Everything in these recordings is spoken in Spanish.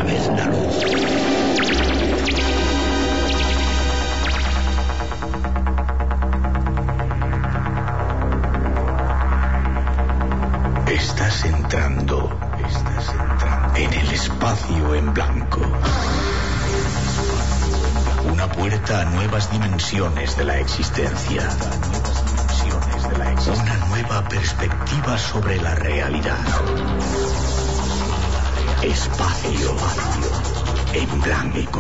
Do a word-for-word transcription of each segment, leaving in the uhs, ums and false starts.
vez la luz. Estás entrando, estás entrando en el espacio en blanco. Una puerta a nuevas dimensiones de la existencia. Una nueva perspectiva sobre la realidad. Espacio en blanco.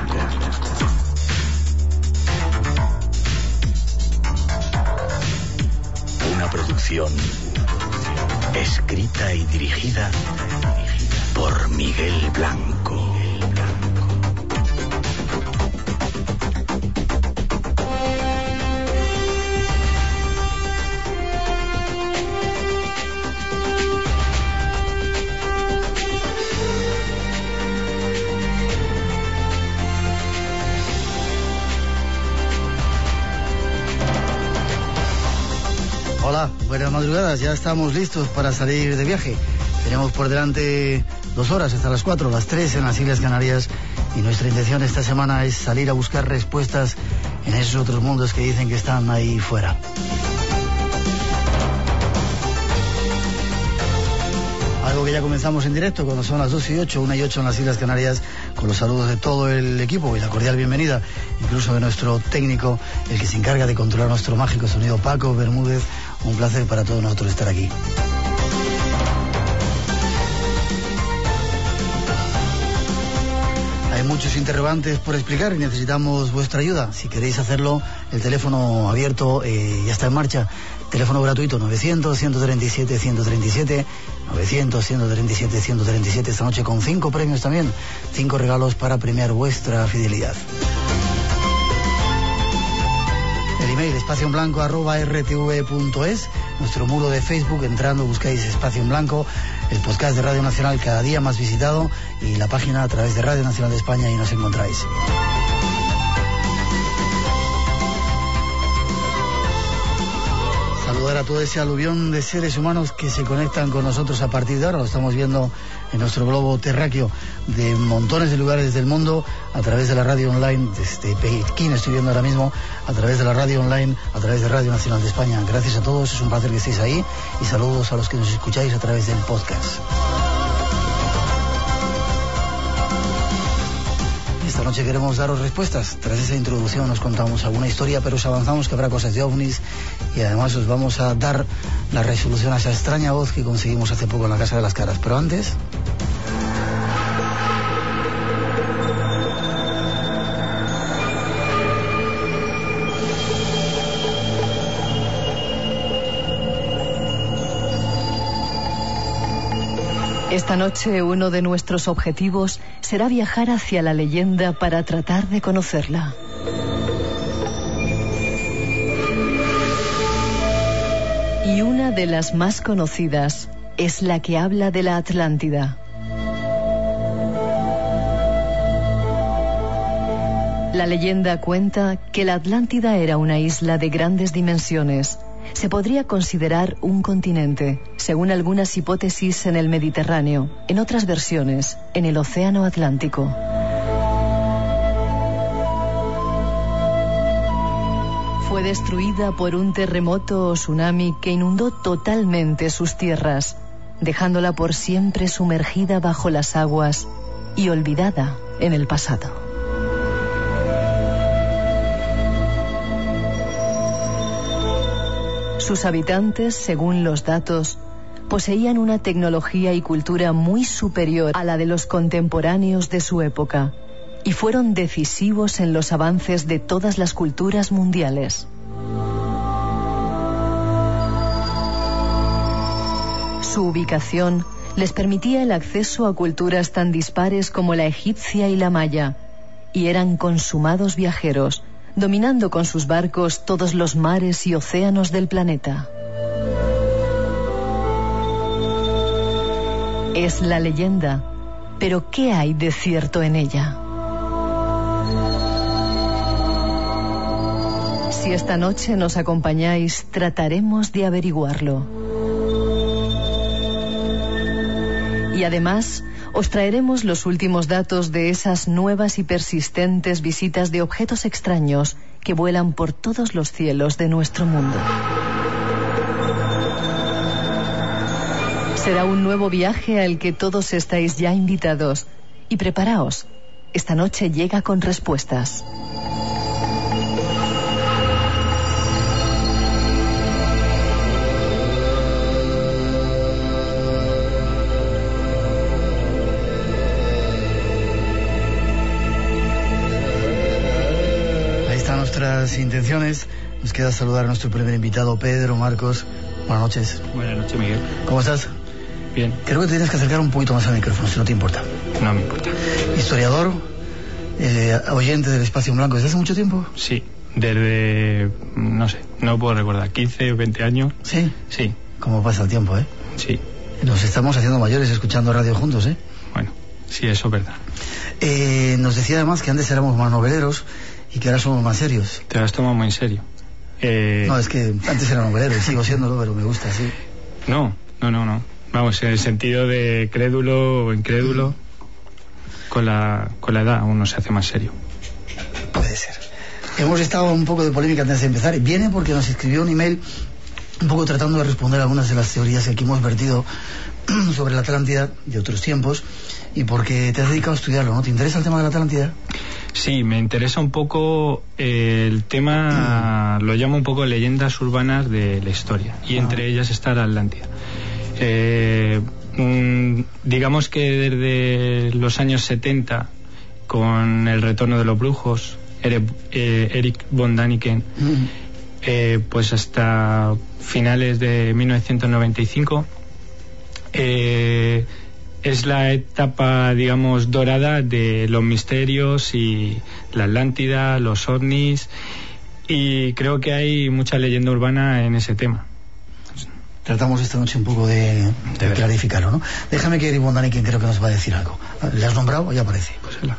Una producción escrita y dirigida por Miguel Blanco. Hola, buenas madrugadas, ya estamos listos para salir de viaje. Tenemos por delante dos horas hasta las cuatro, las tres en las Islas Canarias, y nuestra intención esta semana es salir a buscar respuestas en esos otros mundos que dicen que están ahí fuera. Algo que ya comenzamos en directo cuando son las dos y ocho, una y ocho en las Islas Canarias, con los saludos de todo el equipo y la cordial bienvenida, incluso de nuestro técnico, el que se encarga de controlar nuestro mágico sonido, Paco Bermúdez. Un placer para todos nosotros estar aquí. Hay muchos interrogantes por explicar y necesitamos vuestra ayuda. Si queréis hacerlo, el teléfono abierto eh, ya está en marcha. Teléfono gratuito novecientos, ciento treinta y siete, ciento treinta y siete, novecientos, ciento treinta y siete, ciento treinta y siete, esta noche con cinco premios también, cinco regalos para premiar vuestra fidelidad. El email espacio en blanco arroba r t v punto es, nuestro muro de Facebook, entrando buscáis Espacio en Blanco, el podcast de Radio Nacional cada día más visitado y la página a través de Radio Nacional de España y nos encontráis. Saludar a todo ese aluvión de seres humanos que se conectan con nosotros a partir de ahora. Lo estamos viendo en nuestro globo terráqueo de montones de lugares del mundo a través de la radio online, desde Pekín estoy viendo ahora mismo, a través de la radio online, a través de Radio Nacional de España. Gracias a todos, es un placer que estéis ahí y saludos a los que nos escucháis a través del podcast. Esta noche queremos daros respuestas. Tras esa introducción nos contamos alguna historia, pero os avanzamos que habrá cosas de ovnis y además os vamos a dar la resolución a esa extraña voz que conseguimos hace poco en la Casa de las Caras. Pero antes... Esta noche uno de nuestros objetivos será viajar hacia la leyenda para tratar de conocerla. Y una de las más conocidas es la que habla de la Atlántida. La leyenda cuenta que la Atlántida era una isla de grandes dimensiones. Se podría considerar un continente, según algunas hipótesis en el Mediterráneo, en otras versiones, en el Océano Atlántico. Fue destruida por un terremoto o tsunami que inundó totalmente sus tierras, dejándola por siempre sumergida bajo las aguas y olvidada en el pasado. Sus habitantes, según los datos, poseían una tecnología y cultura muy superior a la de los contemporáneos de su época y fueron decisivos en los avances de todas las culturas mundiales. Su ubicación les permitía el acceso a culturas tan dispares como la egipcia y la maya, y eran consumados viajeros, dominando con sus barcos todos los mares y océanos del planeta. Es la leyenda, pero ¿qué hay de cierto en ella? Si esta noche nos acompañáis, trataremos de averiguarlo. Y además, os traeremos los últimos datos de esas nuevas y persistentes visitas de objetos extraños que vuelan por todos los cielos de nuestro mundo. Será un nuevo viaje al que todos estáis ya invitados. Y preparaos, esta noche llega con respuestas. Ahí están nuestras intenciones. Nos queda saludar a nuestro primer invitado, Pedro Marcos. Buenas noches. Buenas noches, Miguel. ¿Cómo estás? Bien. Creo que te tienes que acercar un poquito más al micrófono, si no te importa. No me importa. Historiador, eh, oyente del Espacio en Blanco, ¿desde hace mucho tiempo? Sí, desde, no sé, no puedo recordar, quince o veinte años. ¿Sí? Sí. ¿Cómo pasa el tiempo, eh? Sí. Nos estamos haciendo mayores escuchando radio juntos, ¿eh? Bueno, sí, eso es verdad. Eh, nos decía además que antes éramos más noveleros y que ahora somos más serios. Te lo has tomado muy en serio. Eh... No, es que antes era novelero y sigo siéndolo, pero me gusta, sí. No, no, no, no. Vamos, en el sentido de crédulo o incrédulo, mm. con la, con la edad uno se hace más serio. Puede ser. Hemos estado un poco de polémica antes de empezar. Viene porque nos escribió un email un poco tratando de responder a algunas de las teorías que aquí hemos vertido sobre la Atlántida de otros tiempos, y porque te has dedicado a estudiarlo, ¿no? ¿Te interesa el tema de la Atlántida? Sí, me interesa un poco eh, el tema, mm. lo llamo un poco leyendas urbanas de la historia, y ah. entre ellas está la Atlántida. Eh, mm, digamos que desde los años setenta, con el retorno de los brujos, Eric, eh, Eric von Däniken, mm. eh, pues hasta finales de mil novecientos noventa y cinco, eh, es la etapa, digamos, dorada de los misterios y la Atlántida, los ovnis, y creo que hay mucha leyenda urbana en ese tema. Tratamos esta noche un poco de, de, de clarificarlo, ¿no? Déjame que Eric von Däniken creo que nos va a decir algo. ¿Le has nombrado o ya aparece? Pues hola.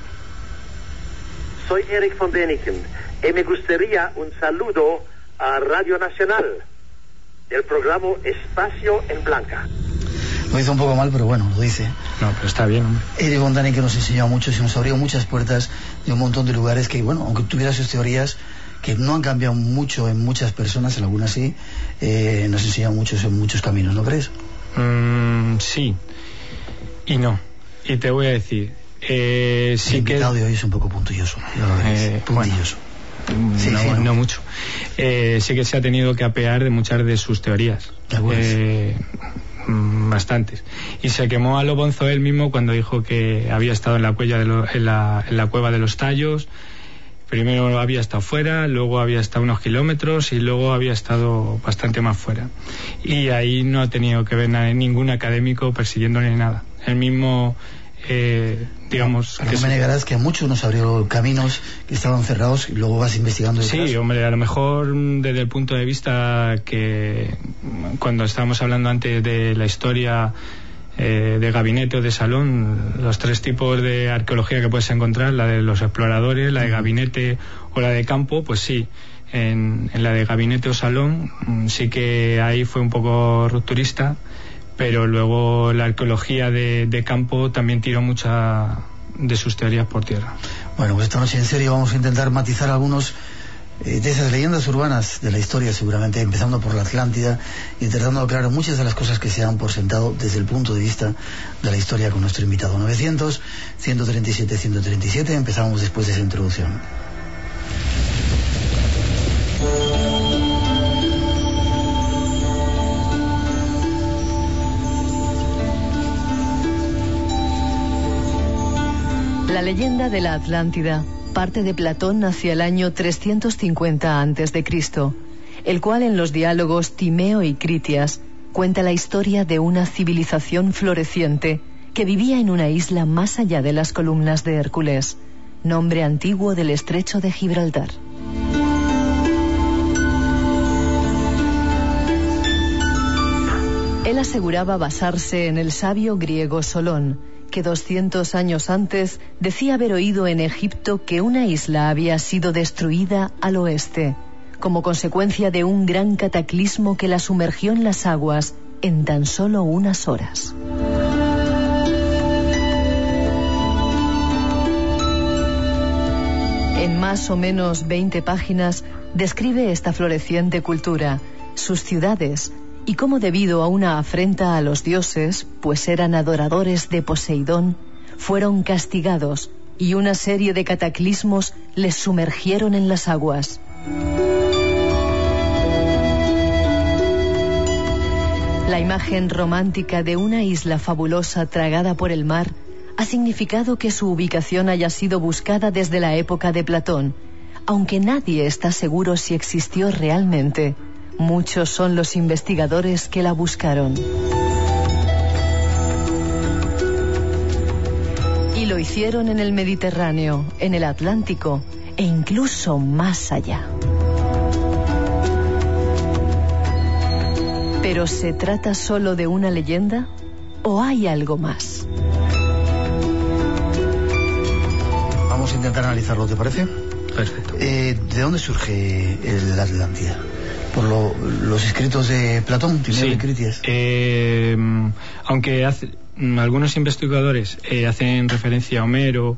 Soy Eric von Däniken y me gustaría un saludo a Radio Nacional del programa Espacio en Blanca. Lo hizo un poco mal, pero bueno, lo dice. No, pero está bien, hombre. Eric von Däniken nos enseñó mucho y nos abrió muchas puertas de un montón de lugares que, bueno, aunque tuviera sus teorías, que no han cambiado mucho en muchas personas, en algunas sí, eh, nos enseña mucho en muchos caminos, ¿no crees? Mm, sí y no. Y te voy a decir, eh, sí, el que... El invitado de hoy es un poco puntilloso, ya lo veréis, eh, puntilloso. Bueno, sí, no, sí, no. no mucho. Eh, sí que se ha tenido que apear de muchas de sus teorías. Eh, bastantes. Y se quemó a Lobonzo él mismo cuando dijo que había estado en la, cuella de lo, en la, en la cueva de los Tallos. Primero había estado fuera, luego había estado unos kilómetros y luego había estado bastante más fuera. Y ahí no ha tenido que ver nada, ningún académico persiguiéndole nada. Él mismo, eh, digamos... Pero que no me negarás que a muchos nos abrió caminos que estaban cerrados y luego vas investigando detrás. Sí, hombre, a lo mejor desde el punto de vista que cuando estábamos hablando antes de la historia... Eh, de gabinete o de salón, los tres tipos de arqueología que puedes encontrar, la de los exploradores, la de gabinete o la de campo, pues sí, en, en la de gabinete o salón sí que ahí fue un poco rupturista, pero luego la arqueología de, de campo también tiró mucha de sus teorías por tierra. Bueno, pues esta noche en serio vamos a intentar matizar algunos de esas leyendas urbanas de la historia, seguramente empezando por la Atlántida y tratando de aclarar muchas de las cosas que se dan por sentado desde el punto de vista de la historia con nuestro invitado. Novecientos, ciento treinta y siete, ciento treinta y siete. Empezamos después de esa introducción. La leyenda de la Atlántida parte de Platón hacia el año trescientos cincuenta antes de Cristo, el cual en los diálogos Timeo y Critias cuenta la historia de una civilización floreciente que vivía en una isla más allá de las columnas de Hércules, nombre antiguo del estrecho de Gibraltar. Él aseguraba basarse en el sabio griego Solón, que doscientos años antes decía haber oído en Egipto que una isla había sido destruida al oeste, como consecuencia de un gran cataclismo que la sumergió en las aguas en tan solo unas horas. En más o menos veinte páginas describe esta floreciente cultura, sus ciudades y cómo, debido a una afrenta a los dioses, pues eran adoradores de Poseidón, fueron castigados y una serie de cataclismos les sumergieron en las aguas. La imagen romántica de una isla fabulosa tragada por el mar ha significado que su ubicación haya sido buscada desde la época de Platón, aunque nadie está seguro si existió realmente. Muchos son los investigadores que la buscaron. Y lo hicieron en el Mediterráneo, en el Atlántico e incluso más allá. ¿Pero se trata solo de una leyenda o hay algo más? Vamos a intentar analizarlo, ¿te parece? Perfecto. Eh, ¿De dónde surge la Atlántida? ¿Por lo, los escritos de Platón? Sí. De Critias? Eh, aunque hace, algunos investigadores eh, hacen referencia a Homero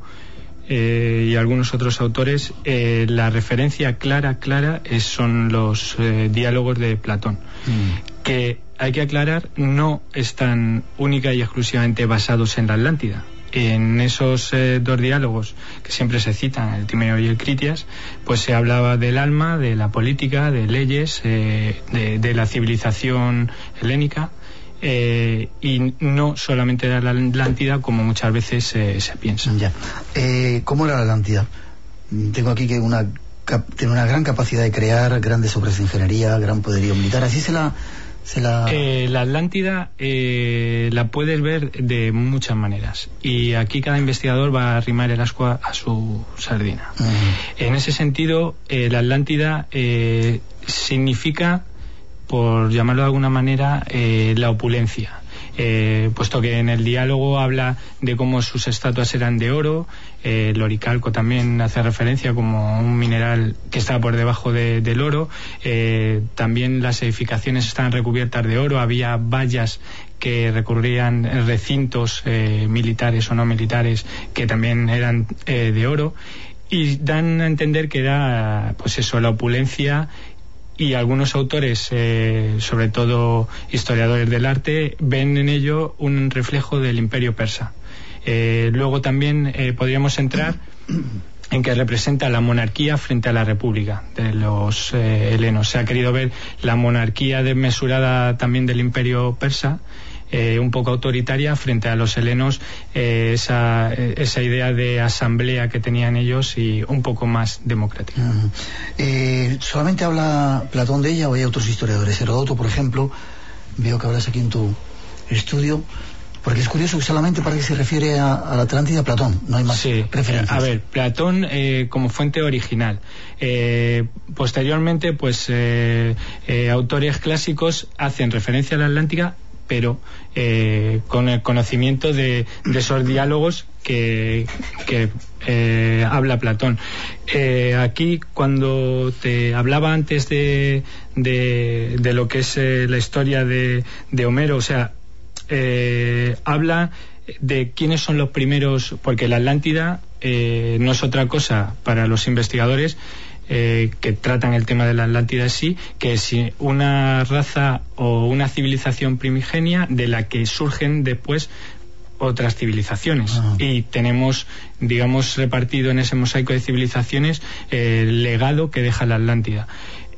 eh, y algunos otros autores, eh, la referencia clara, clara es, son los eh, diálogos de Platón, mm. que hay que aclarar, no están única y exclusivamente basados en la Atlántida. En esos eh, dos diálogos que siempre se citan, el Timeo y el Critias, pues se hablaba del alma, de la política, de leyes, eh, de, de la civilización helénica, eh, y no solamente era la Atlántida como muchas veces eh, se piensa. Ya. Eh, ¿Cómo era la Atlántida? Tengo aquí que una tiene una gran capacidad de crear, grandes obras de ingeniería, gran poderío militar. Así se la Se la... Eh, la Atlántida eh, la puedes ver de muchas maneras, y aquí cada investigador va a arrimar el ascua a su sardina. Uh-huh. En ese sentido, eh, la Atlántida eh, significa, por llamarlo de alguna manera, eh, la opulencia. Eh, puesto que en el diálogo habla de cómo sus estatuas eran de oro, eh, el oricalco también hace referencia como un mineral que está por debajo de, del oro, eh, también las edificaciones estaban recubiertas de oro, había vallas que recurrían recintos eh, militares o no militares que también eran eh, de oro, y dan a entender que era, pues eso, la opulencia. Y algunos autores, eh, sobre todo historiadores del arte, ven en ello un reflejo del Imperio persa. Eh, luego también eh, podríamos entrar en que representa la monarquía frente a la república de los eh, helenos. Se ha querido ver la monarquía desmesurada también del Imperio persa, Eh, un poco autoritaria, frente a los helenos, eh, esa, esa idea de asamblea que tenían ellos y un poco más democrática. Uh-huh. eh, ¿Solamente habla Platón de ella o hay otros historiadores? Heródoto, por ejemplo, veo que hablas aquí en tu estudio, porque es curioso que solamente para que se refiere a, a la Atlántida Platón, no hay más sí, referencias. A ver, Platón eh, como fuente original. Eh, posteriormente, pues eh, eh, autores clásicos hacen referencia a la Atlántica, pero eh, con el conocimiento de, de esos diálogos que, que eh, habla Platón. Eh, aquí, cuando te hablaba antes de, de, de lo que es eh, la historia de, de Homero, o sea, eh, habla de quiénes son los primeros, porque la Atlántida eh, no es otra cosa para los investigadores Eh, que tratan el tema de la Atlántida en sí, que es una raza o una civilización primigenia de la que surgen después otras civilizaciones. Uh-huh. Y tenemos, digamos, repartido en ese mosaico de civilizaciones eh, el legado que deja la Atlántida.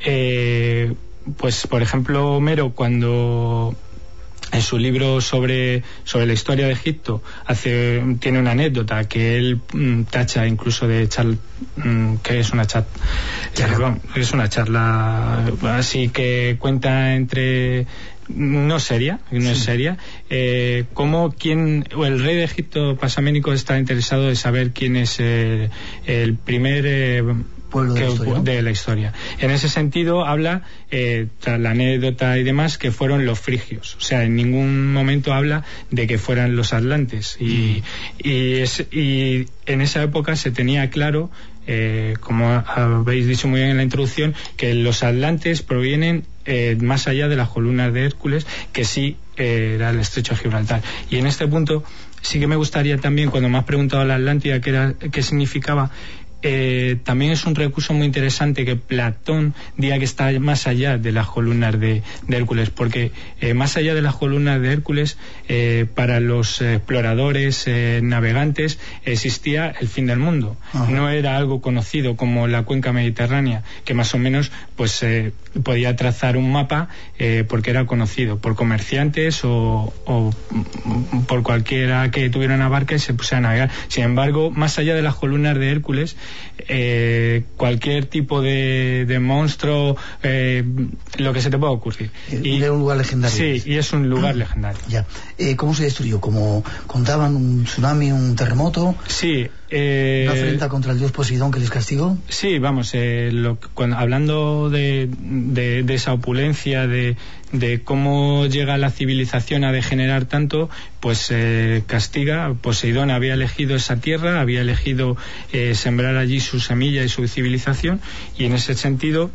Eh, pues, por ejemplo, Homero, cuando en su libro sobre, sobre la historia de Egipto hace, tiene una anécdota que él mm, tacha incluso de charla, mm, que es una chat, eh, es una charla así que cuenta entre no seria, no sí. es seria, eh, como quien, o el rey de Egipto pasaménico está interesado en saber quién es eh, el primer eh, pueblo de, que, la historia, ¿no? de la historia. En ese sentido habla, eh, tras la anécdota y demás, que fueron los frigios. O sea, en ningún momento habla de que fueran los atlantes. Y, mm. y, es, y en esa época se tenía claro, eh, como habéis dicho muy bien en la introducción, que los atlantes provienen eh, más allá de las columnas de Hércules, que sí eh, era el estrecho de Gibraltar. Y en este punto sí que me gustaría también, cuando me has preguntado a la Atlántida qué, era, qué significaba, eh, también es un recurso muy interesante que Platón diga que está más allá de las columnas de, de Hércules, porque eh, más allá de las columnas de Hércules, eh, para los exploradores, eh, navegantes, existía el fin del mundo. Ajá. No era algo conocido como la cuenca mediterránea, que más o menos pues eh, podía trazar un mapa eh, porque era conocido por comerciantes o, o por cualquiera que tuviera una barca y se pusiera a navegar. Sin embargo, más allá de las columnas de Hércules, eh, cualquier tipo de, de monstruo, eh, lo que se te pueda ocurrir. Y es un lugar legendario. Sí, y es un lugar legendario. Ya. Eh, ¿Cómo se destruyó? ¿Cómo contaban un tsunami, un terremoto? Sí. Eh, ¿Una afrenta contra el dios Poseidón que les castigó? Sí, vamos, eh, lo, cuando, hablando de, de, de esa opulencia, de, de cómo llega la civilización a degenerar tanto, pues eh, castiga. Poseidón había elegido esa tierra, había elegido eh, sembrar allí su semilla y su civilización, y en ese sentido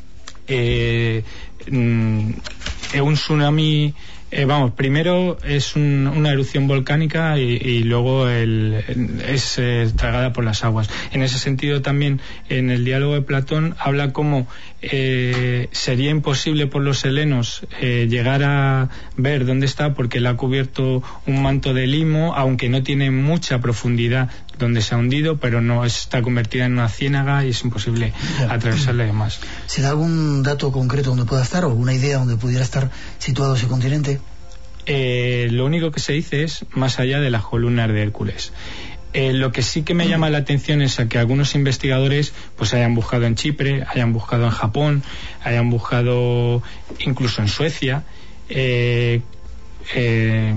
eh, mm, un tsunami... Eh, vamos, primero es un, una erupción volcánica y, y luego el, es eh, tragada por las aguas. En ese sentido también en el diálogo de Platón habla cómo eh, sería imposible por los helenos eh, llegar a ver dónde está, porque él ha cubierto un manto de limo, aunque no tiene mucha profundidad donde se ha hundido, pero no está convertida en una ciénaga y es imposible ya atravesarla y demás. ¿Se da algún dato concreto donde pueda estar o alguna idea donde pudiera estar situado ese continente? Eh, lo único que se dice es más allá de las columnas de Hércules. Eh, lo que sí que me llama la atención es a que algunos investigadores pues hayan buscado en Chipre, hayan buscado en Japón, hayan buscado incluso en Suecia, eh, Eh,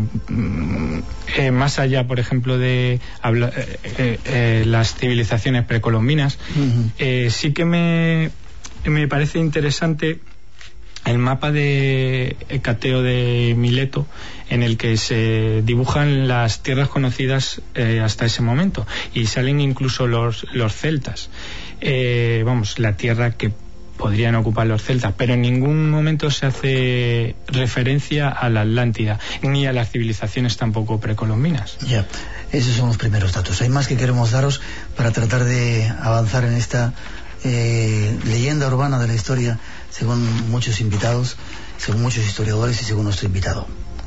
eh, más allá, por ejemplo, de habla, eh, eh, las civilizaciones precolombinas. Uh-huh. eh, sí que me, me parece interesante el mapa de Hecateo de Mileto, en el que se dibujan las tierras conocidas eh, hasta ese momento, y salen incluso los, los celtas. Eh, vamos, la tierra que podrían ocupar los celtas, pero en ningún momento se hace referencia a la Atlántida, ni a las civilizaciones tampoco precolombinas. Ya, esos son los primeros datos. Hay más que queremos daros para tratar de avanzar en esta eh, leyenda urbana de la historia, según muchos invitados, según muchos historiadores y según nuestro invitado.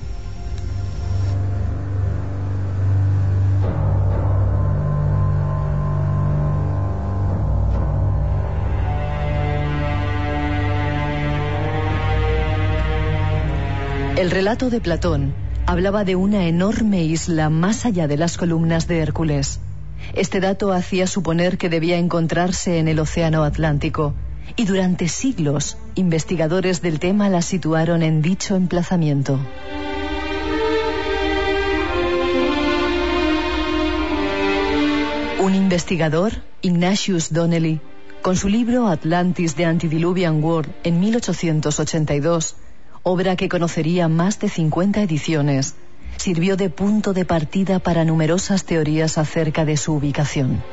El relato de Platón hablaba de una enorme isla más allá de las columnas de Hércules. Este dato hacía suponer que debía encontrarse en el Océano Atlántico, y durante siglos investigadores del tema la situaron en dicho emplazamiento. Un investigador, Ignatius Donnelly, con su libro Atlantis The Antediluvian World en mil ochocientos ochenta y dos, obra que conocería más de cincuenta ediciones, sirvió de punto de partida para numerosas teorías acerca de su ubicación.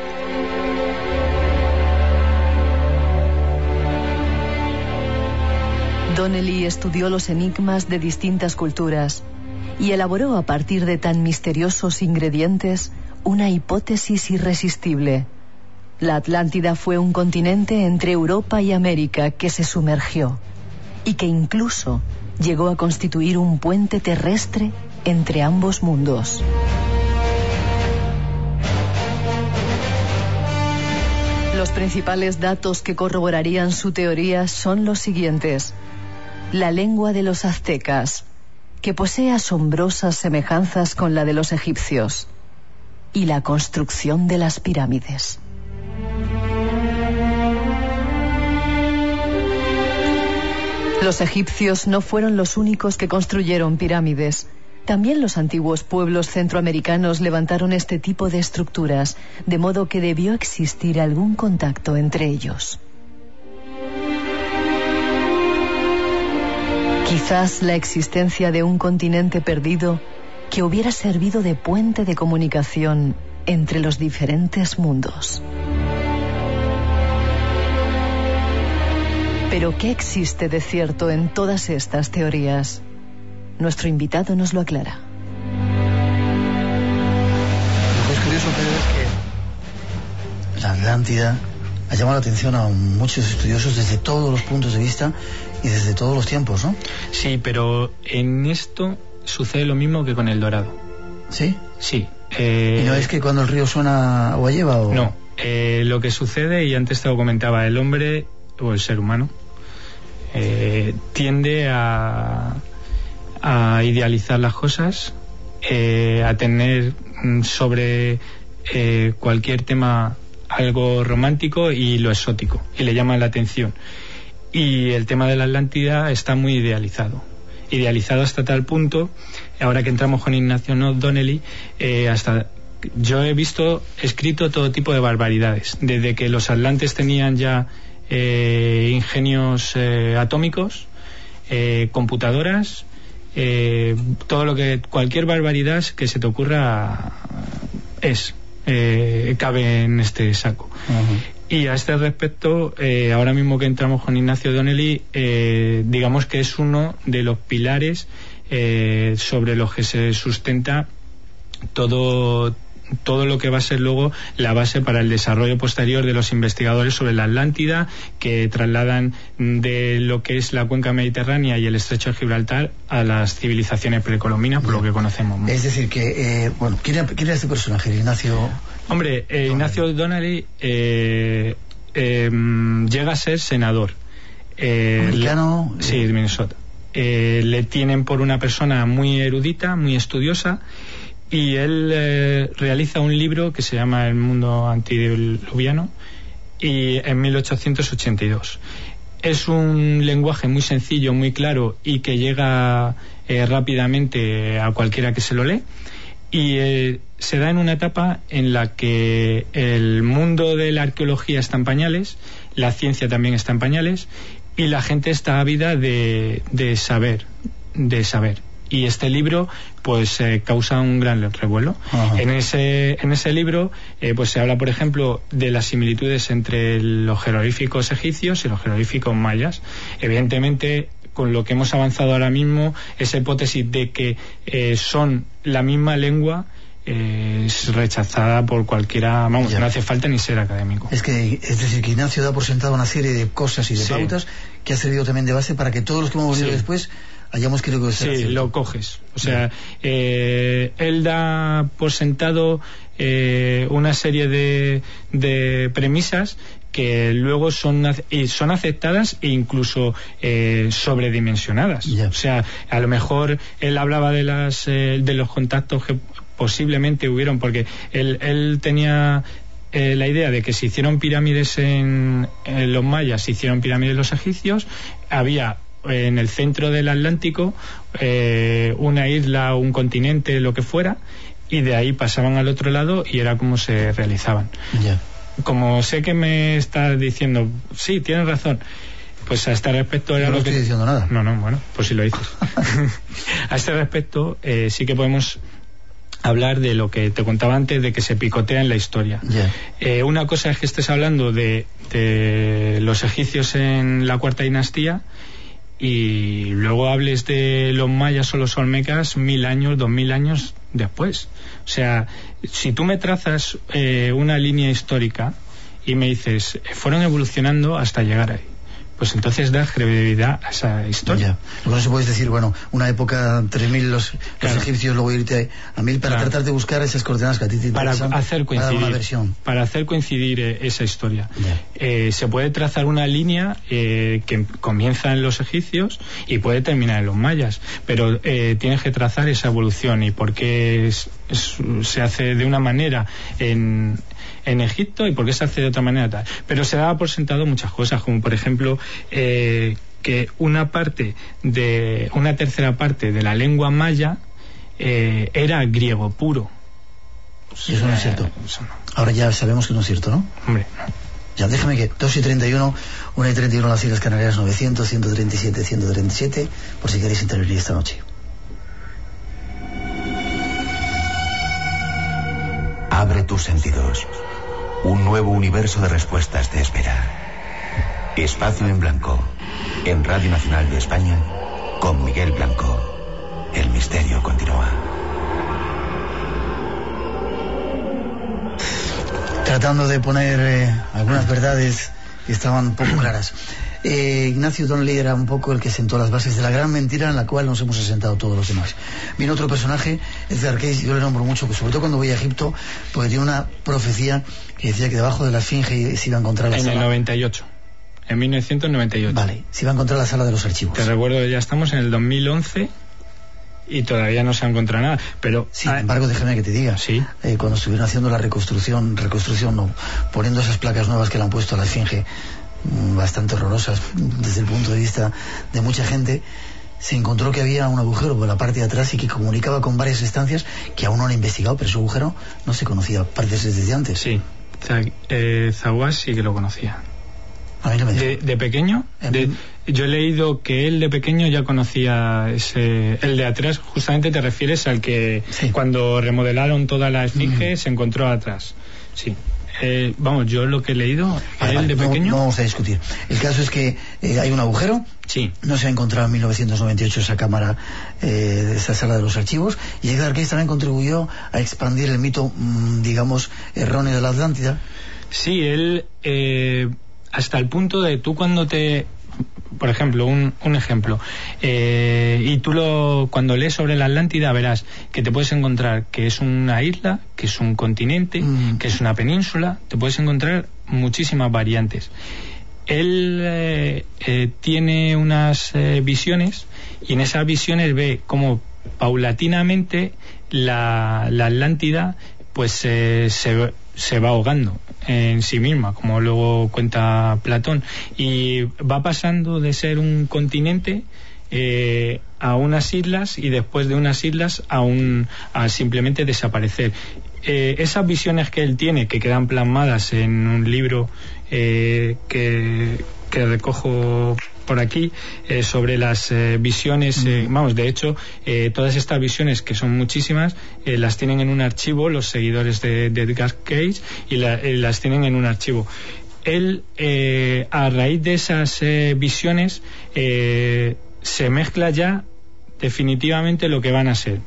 Donnelly estudió los enigmas de distintas culturas y elaboró a partir de tan misteriosos ingredientes una hipótesis irresistible. La Atlántida fue un continente entre Europa y América que se sumergió, y que incluso llegó a constituir un puente terrestre entre ambos mundos. Los principales datos que corroborarían su teoría son los siguientes. La lengua de los aztecas, que posee asombrosas semejanzas con la de los egipcios, y la construcción de las pirámides. Los egipcios no fueron los únicos que construyeron pirámides. También los antiguos pueblos centroamericanos levantaron este tipo de estructuras, de modo que debió existir algún contacto entre ellos. Quizás la existencia de un continente perdido que hubiera servido de puente de comunicación entre los diferentes mundos. Pero ¿qué existe de cierto en todas estas teorías? Nuestro invitado nos lo aclara. Lo que es curioso, Pedro, es que la Atlántida, ha llamado la atención a muchos estudiosos desde todos los puntos de vista y desde todos los tiempos, ¿no? Sí, pero en esto sucede lo mismo que con El Dorado. ¿Sí? Sí. Eh... ¿Y no es que cuando el río suena agua lleva? O... No, eh, lo que sucede, y antes te lo comentaba, el hombre o el ser humano eh, tiende a, a idealizar las cosas, eh, a tener sobre eh, cualquier tema algo romántico y lo exótico, y le llama la atención. Y el tema de la Atlántida está muy idealizado. Idealizado hasta tal punto, ahora que entramos con Ignacio Donnelly, eh, hasta yo he visto escrito todo tipo de barbaridades, desde que los atlantes tenían ya eh, ingenios eh, atómicos, eh, computadoras, eh, todo lo que, cualquier barbaridad que se te ocurra es, eh, cabe en este saco. Uh-huh. Y a este respecto, eh, ahora mismo que entramos con Ignacio Donnelly, eh, digamos que es uno de los pilares eh, sobre los que se sustenta todo, todo lo que va a ser luego la base para el desarrollo posterior de los investigadores sobre la Atlántida, que trasladan de lo que es la cuenca mediterránea y el estrecho de Gibraltar a las civilizaciones precolombinas, por lo que conocemos, ¿no? Es decir, que, eh, bueno, ¿quién, ¿quién es este personaje, Ignacio? Hombre, eh, Ignacio Donnelly eh, eh, llega a ser senador. Eh, ¿Americano? Le, sí, de Minnesota. Eh, le tienen por una persona muy erudita, muy estudiosa, y él eh, realiza un libro que se llama El mundo antediluviano, y en mil ochocientos ochenta y dos. Es un lenguaje muy sencillo, muy claro, y que llega eh, rápidamente a cualquiera que se lo lee. Y eh, se da en una etapa en la que el mundo de la arqueología está en pañales, la ciencia también está en pañales, y la gente está ávida de, de saber, de saber. Y este libro pues eh, causa un gran revuelo. Ajá. En ese en ese libro eh, pues se habla, por ejemplo, de las similitudes entre los jeroglíficos egipcios y los jeroglíficos mayas. Evidentemente, con lo que hemos avanzado ahora mismo, esa hipótesis de que eh, son la misma lengua eh, es rechazada por cualquiera. Vamos, ya. No hace falta ni ser académico. Es que, es decir, que Ignacio da por sentado una serie de cosas y de sí. pautas que ha servido también de base para que todos los que hemos venido sí. después hayamos querido que sí, lo coges. O sea, eh, él da por sentado eh, una serie de, de premisas que luego son son aceptadas e incluso eh, sobredimensionadas. Yeah. O sea, a lo mejor él hablaba de las eh, de los contactos que posiblemente hubieron, porque él, él tenía eh, la idea de que se hicieron pirámides en, en los mayas, se hicieron pirámides los egipcios, había en el centro del Atlántico eh, una isla, un continente, lo que fuera, y de ahí pasaban al otro lado y era como se realizaban. Yeah. Como sé que me estás diciendo, sí, tienes razón, pues a este respecto era no lo estoy que... diciendo nada. No, no, bueno, pues si lo dices. A este respecto eh, sí que podemos hablar de lo que te contaba antes, de que se picotea en la historia. Yeah. Eh, una cosa es que estés hablando de, de los egipcios en la cuarta dinastía, y luego hables de los mayas o los olmecas mil años, dos mil años después. O sea, si tú me trazas eh, una línea histórica y me dices, fueron evolucionando hasta llegar ahí, pues entonces das credibilidad a esa historia. Ya. No se puedes decir, bueno, una época tres mil los, claro. los egipcios, luego irte a mil para claro. tratar de buscar esas coordenadas que a ti te para hacer coincidir, para una versión. Para hacer coincidir eh, esa historia. Eh, se puede trazar una línea eh, que comienza en los egipcios y puede terminar en los mayas, pero eh, tienes que trazar esa evolución y por qué es, es, se hace de una manera en... en Egipto y por qué se hace de otra manera tal. Pero se daba por sentado muchas cosas, como por ejemplo eh, que una parte de una tercera parte de la lengua maya eh, era griego puro. Eso eh, no es cierto. Eso no. Ahora ya sabemos que no es cierto, ¿no? Hombre, no. Ya, déjame que dos y treinta y uno, una y treinta y uno las Islas Canarias, novecientos, ciento treinta y siete, ciento treinta y siete, por si queréis intervenir esta noche. Abre tus sentidos. Un nuevo universo de respuestas te espera. Espacio en Blanco, en Radio Nacional de España, con Miguel Blanco. El misterio continúa. tratando de poner eh, algunas verdades que estaban un poco claras. Eh, Ignacio Donnelly era un poco el que sentó las bases de la gran mentira en la cual nos hemos asentado todos los demás. Viene otro personaje, Edgar Cayce, yo le nombro mucho, sobre todo cuando voy a Egipto, porque tiene una profecía que decía que debajo de la esfinge se iba a encontrar la en sala. En el noventa y ocho. En mil novecientos noventa y ocho. Vale, se iba a encontrar la sala de los archivos. Te recuerdo que ya estamos en el dos mil once y todavía no se ha encontrado nada, pero... Sin embargo, déjame que te diga, ¿sí? eh, cuando estuvieron haciendo la reconstrucción, reconstrucción no, poniendo esas placas nuevas que le han puesto a la esfinge, bastante horrorosas desde el punto de vista de mucha gente, se encontró que había un agujero por la parte de atrás y que comunicaba con varias estancias que aún no han investigado, pero ese agujero no se conocía, parece desde antes. Sí, eh, Zawas sí que lo conocía. A mí no me dijo. De, de pequeño, de, yo he leído que él de pequeño ya conocía ese, el de atrás. Justamente te refieres al que sí, cuando remodelaron toda la esfinge mm. se encontró atrás. Sí. Eh, vamos, yo lo que he leído, vale, él vale, de pequeño... No, no vamos a discutir. El caso es que eh, hay un agujero. Sí. No se ha encontrado en mil novecientos noventa y ocho esa cámara, eh, esa sala de los archivos. Y Edgar Cayce también contribuyó a expandir el mito, mmm, digamos, erróneo de la Atlántida. Sí, él... Eh, hasta el punto de tú cuando te... Por ejemplo, un, un ejemplo. Eh, y tú lo cuando lees sobre la Atlántida verás que te puedes encontrar que es una isla, que es un continente, mm. que es una península. Te puedes encontrar muchísimas variantes. Él eh, eh, tiene unas eh, visiones y en esas visiones ve cómo paulatinamente la, la Atlántida pues eh, se, se va ahogando en sí misma, como luego cuenta Platón, y va pasando de ser un continente eh, a unas islas y después de unas islas a, un, a simplemente desaparecer. Eh, esas visiones que él tiene, que quedan plasmadas en un libro eh, que, que recojo por aquí, eh, sobre las eh, visiones, eh, vamos, de hecho, eh, todas estas visiones, que son muchísimas, eh, las tienen en un archivo los seguidores de, de Edgar Cayce y la, eh, las tienen en un archivo. Él, eh, a raíz de esas eh, visiones, eh, se mezcla ya definitivamente lo que van a ser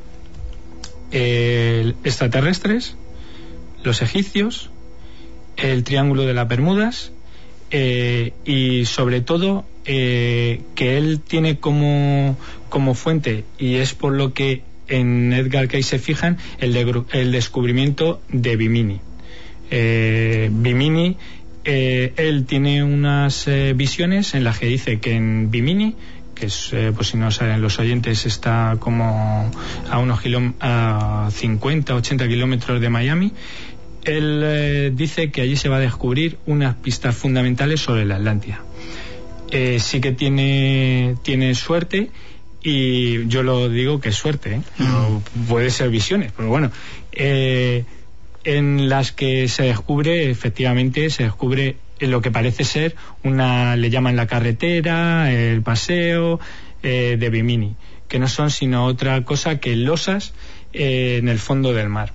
eh, extraterrestres, los egipcios, el Triángulo de las Bermudas, eh, y sobre todo eh, que él tiene como, como fuente, y es por lo que en Edgar Cayce se fijan, el, de, el descubrimiento de Bimini. Eh, Bimini, eh, él tiene unas eh, visiones en las que dice que en Bimini, que es, eh, pues si no saben los oyentes, está como a unos kilom- a cincuenta, ochenta kilómetros de Miami. Él eh, dice que allí se va a descubrir unas pistas fundamentales sobre la Atlántida. Eh, sí que tiene, tiene suerte, y yo lo digo que es suerte, ¿eh? Mm. No, puede ser visiones, pero bueno, eh, en las que se descubre, efectivamente, se descubre lo que parece ser una, le llaman la carretera, el paseo eh, de Bimini, que no son sino otra cosa que losas eh, en el fondo del mar.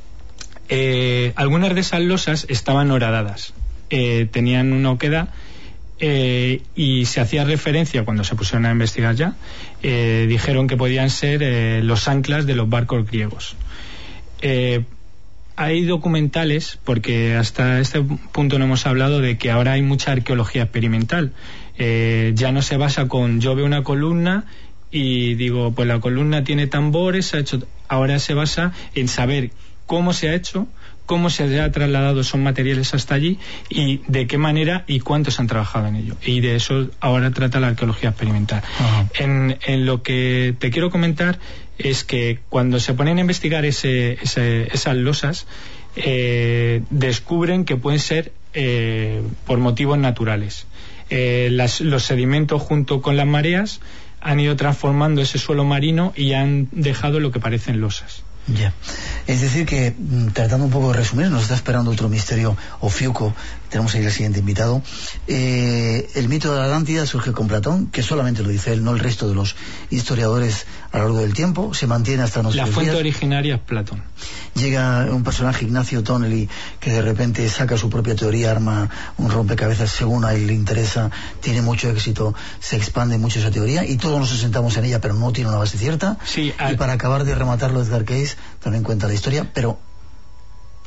Eh, algunas de esas losas estaban horadadas, eh, tenían una oquedad, eh, y se hacía referencia, cuando se pusieron a investigar ya, eh, dijeron que podían ser eh, los anclas de los barcos griegos. Eh, hay documentales, porque hasta este punto no hemos hablado de que ahora hay mucha arqueología experimental. Eh, ya no se basa con yo veo una columna y digo, pues la columna tiene tambores, se ha hecho. Ahora se basa en saber cómo se ha hecho, cómo se ha trasladado esos materiales hasta allí y de qué manera y cuántos han trabajado en ello. Y de eso ahora trata la arqueología experimental. En, en lo que te quiero comentar es que cuando se ponen a investigar ese, ese, esas losas, eh, descubren que pueden ser eh, por motivos naturales. Eh, las, los sedimentos junto con las mareas han ido transformando ese suelo marino y han dejado lo que parecen losas. Ya, es decir que, tratando un poco de resumir, nos está esperando otro misterio Ofiuco. Tenemos ahí al siguiente invitado. Eh, el mito de la Atlántida surge con Platón, que solamente lo dice él, no el resto de los historiadores a lo largo del tiempo. Se mantiene hasta nuestros días. La fuente originaria es Platón. Llega un personaje, Ignacio Donnelly, que de repente saca su propia teoría, arma un rompecabezas según a él le interesa, tiene mucho éxito, se expande mucho esa teoría y todos nos asentamos en ella, pero no tiene una base cierta. Sí, al... Y para acabar de rematarlo, Edgar Cayce también cuenta la historia, pero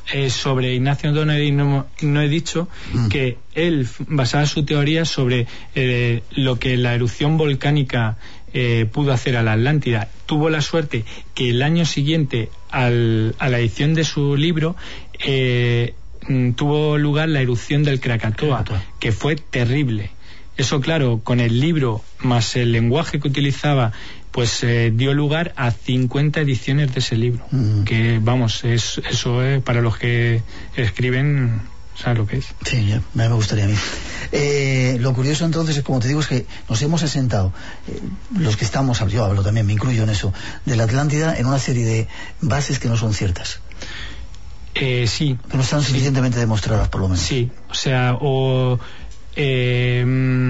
eh, sobre Ignacio O'Donoghue no, no he dicho mm. que él basaba su teoría sobre eh, lo que la erupción volcánica eh, pudo hacer a la Atlántida. Tuvo la suerte que el año siguiente al, a la edición de su libro eh, tuvo lugar la erupción del Krakatoa, que fue terrible. Eso, claro, con el libro más el lenguaje que utilizaba, pues eh, dio lugar a cincuenta ediciones de ese libro. Mm. Que, vamos, es, eso es para los que escriben, ¿sabes lo que es? Sí, ya, me gustaría a mí. Eh, lo curioso entonces, como te digo, es que nos hemos asentado, eh, los que estamos, yo hablo también, me incluyo en eso, de la Atlántida, en una serie de bases que no son ciertas. Eh, sí. Que no están suficientemente sí. demostradas, por lo menos. Sí, o sea, o... Eh,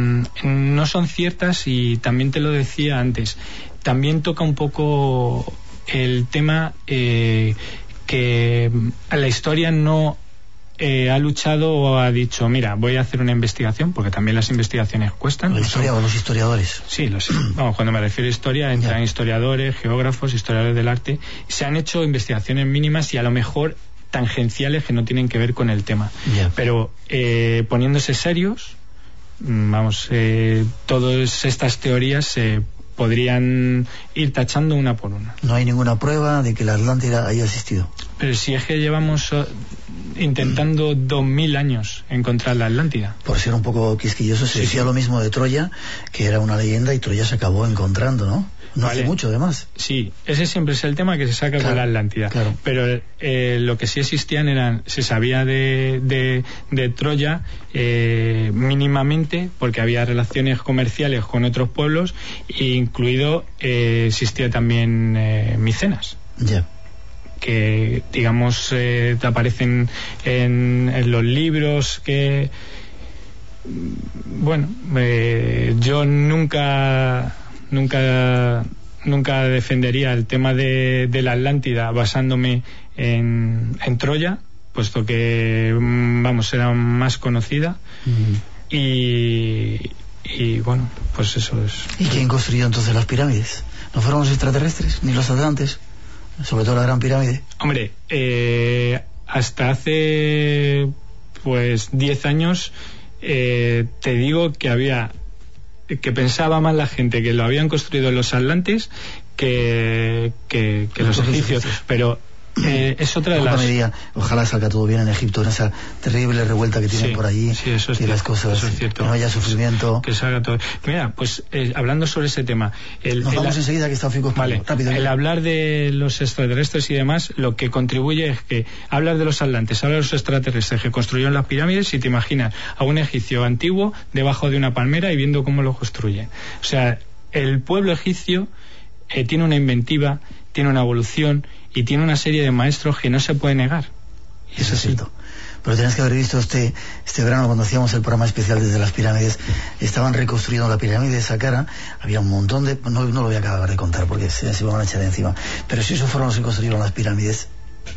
no son ciertas, y también te lo decía antes, también toca un poco el tema eh, que la historia no eh, ha luchado o ha dicho, mira, voy a hacer una investigación, porque también las investigaciones cuestan. ¿La historia o los historiadores? Sí, los, vamos, cuando me refiero a historia entran historiadores, geógrafos, historiadores del arte. Se han hecho investigaciones mínimas y a lo mejor tangenciales que no tienen que ver con el tema, yeah. pero eh, poniéndose serios, vamos, eh, todas estas teorías se eh, podrían ir tachando una por una. No hay ninguna prueba de que la Atlántida haya existido. Pero si es que llevamos uh, intentando dos mil años encontrar la Atlántida. Por ser un poco quisquilloso, se sí, decía sí. lo mismo de Troya, que era una leyenda, y Troya se acabó encontrando, ¿no? No vale. hace mucho, además. Sí, ese siempre es el tema que se saca claro, con la Atlántida. Claro. Pero eh, lo que sí existían eran, se sabía de, de, de Troya eh, mínimamente, porque había relaciones comerciales con otros pueblos, e incluido eh, existía también eh, Micenas. Ya. Yeah. Que, digamos, eh, te aparecen en, en los libros que... Bueno, eh, yo nunca... Nunca, nunca defendería el tema de, de la Atlántida basándome en, en Troya, puesto que, vamos, era más conocida. Mm. Y, y, bueno, pues eso es. ¿Y quién construyó entonces las pirámides? ¿No fueron los extraterrestres, ni los atlantes? Sobre todo la Gran Pirámide. Hombre, eh, hasta hace, pues, diez años, eh, te digo que había... que pensaba más la gente que lo habían construido los atlantes que, que, que los egipcios, pero eh, es otra de las... Medida, ojalá salga todo bien en Egipto, en esa terrible revuelta que tienen sí, por allí, sí, eso es y cierto, las cosas, eso es cierto. Que no haya sufrimiento, que salga todo. Mira, pues eh, hablando sobre ese tema, el, nos el, vamos el, enseguida que está Fico, vale, rápido. El hablar de los extraterrestres y demás, lo que contribuye es que hablas de los atlantes, hablas de los extraterrestres que construyeron las pirámides, y te imaginas a un egipcio antiguo debajo de una palmera y viendo cómo lo construyen. O sea, el pueblo egipcio eh, tiene una inventiva, tiene una evolución y tiene una serie de maestros que no se puede negar. Y eso es cierto. Pero tienes que haber visto este este verano cuando hacíamos el programa especial desde las pirámides, estaban reconstruyendo la pirámide de Saqqara, había un montón de... No, no lo voy a acabar de contar porque se, se van a echar encima, pero si esos fueron los que construyeron las pirámides...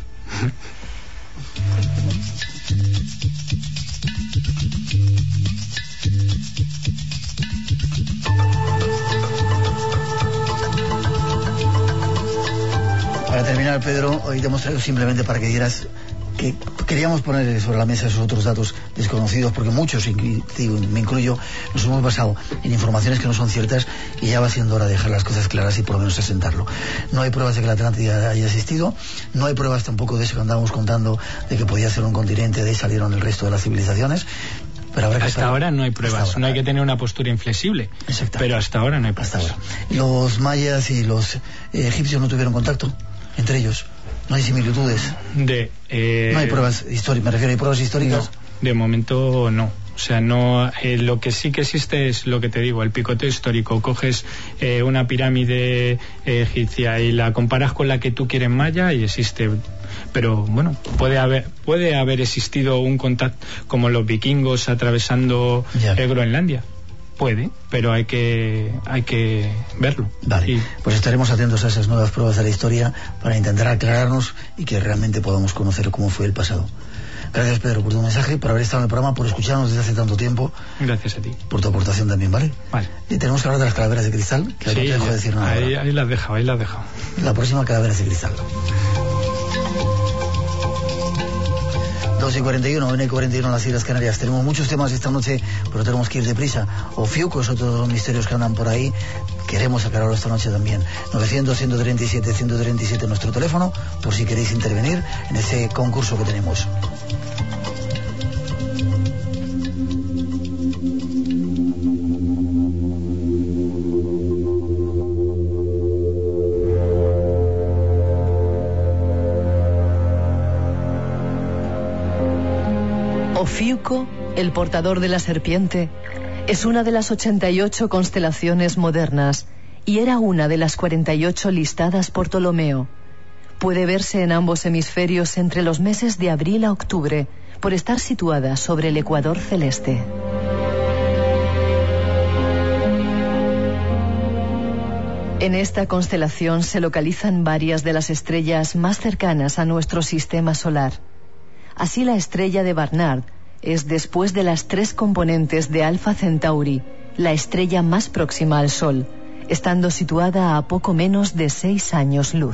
Para terminar, Pedro, hoy te hemos traído simplemente para que dieras que queríamos poner sobre la mesa esos otros datos desconocidos, porque muchos, me incluyo, nos hemos basado en informaciones que no son ciertas, y ya va siendo hora de dejar las cosas claras y por lo menos asentarlo. No hay pruebas de que la Atlántida haya existido, no hay pruebas tampoco de eso que andábamos contando, de que podía ser un continente, de ahí salieron el resto de las civilizaciones. Pero habrá que hasta esperar. Ahora no hay pruebas, ahora, no hay que tener una postura inflexible, pero hasta ahora no hay pruebas. Hasta ahora. Los mayas y los eh, egipcios no tuvieron contacto entre ellos, no hay similitudes. De, eh, no hay pruebas históricas, me refiero, ¿hay pruebas históricas? No, de momento no. O sea, no, eh, lo que sí que existe es lo que te digo, el picoteo histórico. Coges eh, una pirámide eh, egipcia y la comparas con la que tú quieres maya y existe. Pero bueno, puede haber puede haber existido un contacto como los vikingos atravesando eh, Groenlandia. Puede, pero hay que hay que verlo. Vale, y... pues estaremos atentos a esas nuevas pruebas de la historia para intentar aclararnos y que realmente podamos conocer cómo fue el pasado. Gracias, Pedro, por tu mensaje, por haber estado en el programa, por escucharnos desde hace tanto tiempo. Gracias a ti. Por tu aportación también, ¿vale? Vale. Y tenemos que hablar de las calaveras de cristal, que sí, no te dejo de decir nada. Ahí, ahí las dejo, ahí las dejo. La próxima, calaveras de cristal. doce y cuarenta y uno, una y cuarenta y uno en las Islas Canarias. Tenemos muchos temas esta noche, pero tenemos que ir deprisa. Ofiuco es otro de los misterios que andan por ahí. Queremos aclararlo esta noche también. novecientos, ciento treinta y siete, ciento treinta y siete nuestro teléfono, por si queréis intervenir en ese concurso que tenemos. Ofiuco, el portador de la serpiente, es una de las ochenta y ocho constelaciones modernas y era una de las cuarenta y ocho listadas por Ptolomeo. Puede verse en ambos hemisferios entre los meses de abril a octubre, por estar situada sobre el ecuador celeste. En esta constelación se localizan varias de las estrellas más cercanas a nuestro sistema solar. Así, la estrella de Barnard es, después de las tres componentes de Alpha Centauri, la estrella más próxima al Sol, estando situada a poco menos de seis años luz.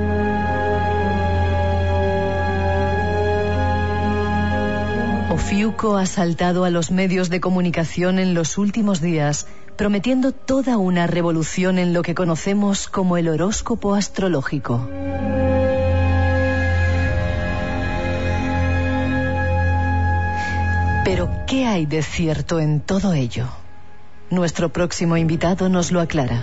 Ofiuco ha saltado a los medios de comunicación en los últimos días, prometiendo toda una revolución en lo que conocemos como el horóscopo astrológico. Pero, ¿qué hay de cierto en todo ello? Nuestro próximo invitado nos lo aclara.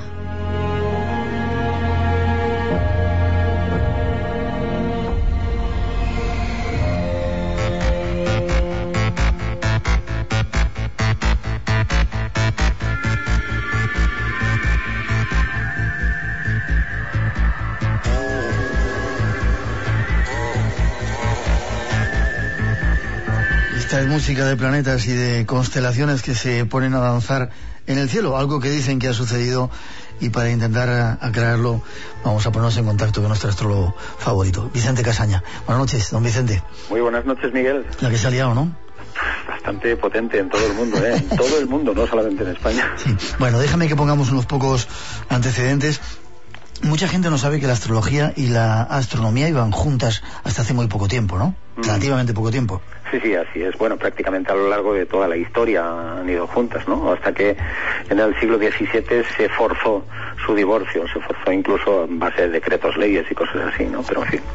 Esta es música de planetas y de constelaciones que se ponen a danzar en el cielo, algo que dicen que ha sucedido, y para intentar aclararlo vamos a ponernos en contacto con nuestro astrólogo favorito, Vicente Casaña. Buenas noches, don Vicente. Muy buenas noches, Miguel. La que se ha liado, ¿no? Bastante potente en todo el mundo, ¿eh? En todo el mundo, no solamente en España. Sí. Bueno, déjame que pongamos unos pocos antecedentes. Mucha gente no sabe que la astrología y la astronomía iban juntas hasta hace muy poco tiempo, ¿no? Mm. Relativamente poco tiempo. Sí, sí, así es. Bueno, prácticamente a lo largo de toda la historia han ido juntas, ¿no? Hasta que en el siglo diecisiete se forzó su divorcio, se forzó incluso en base de decretos, leyes y cosas así, ¿no? Pero en fin.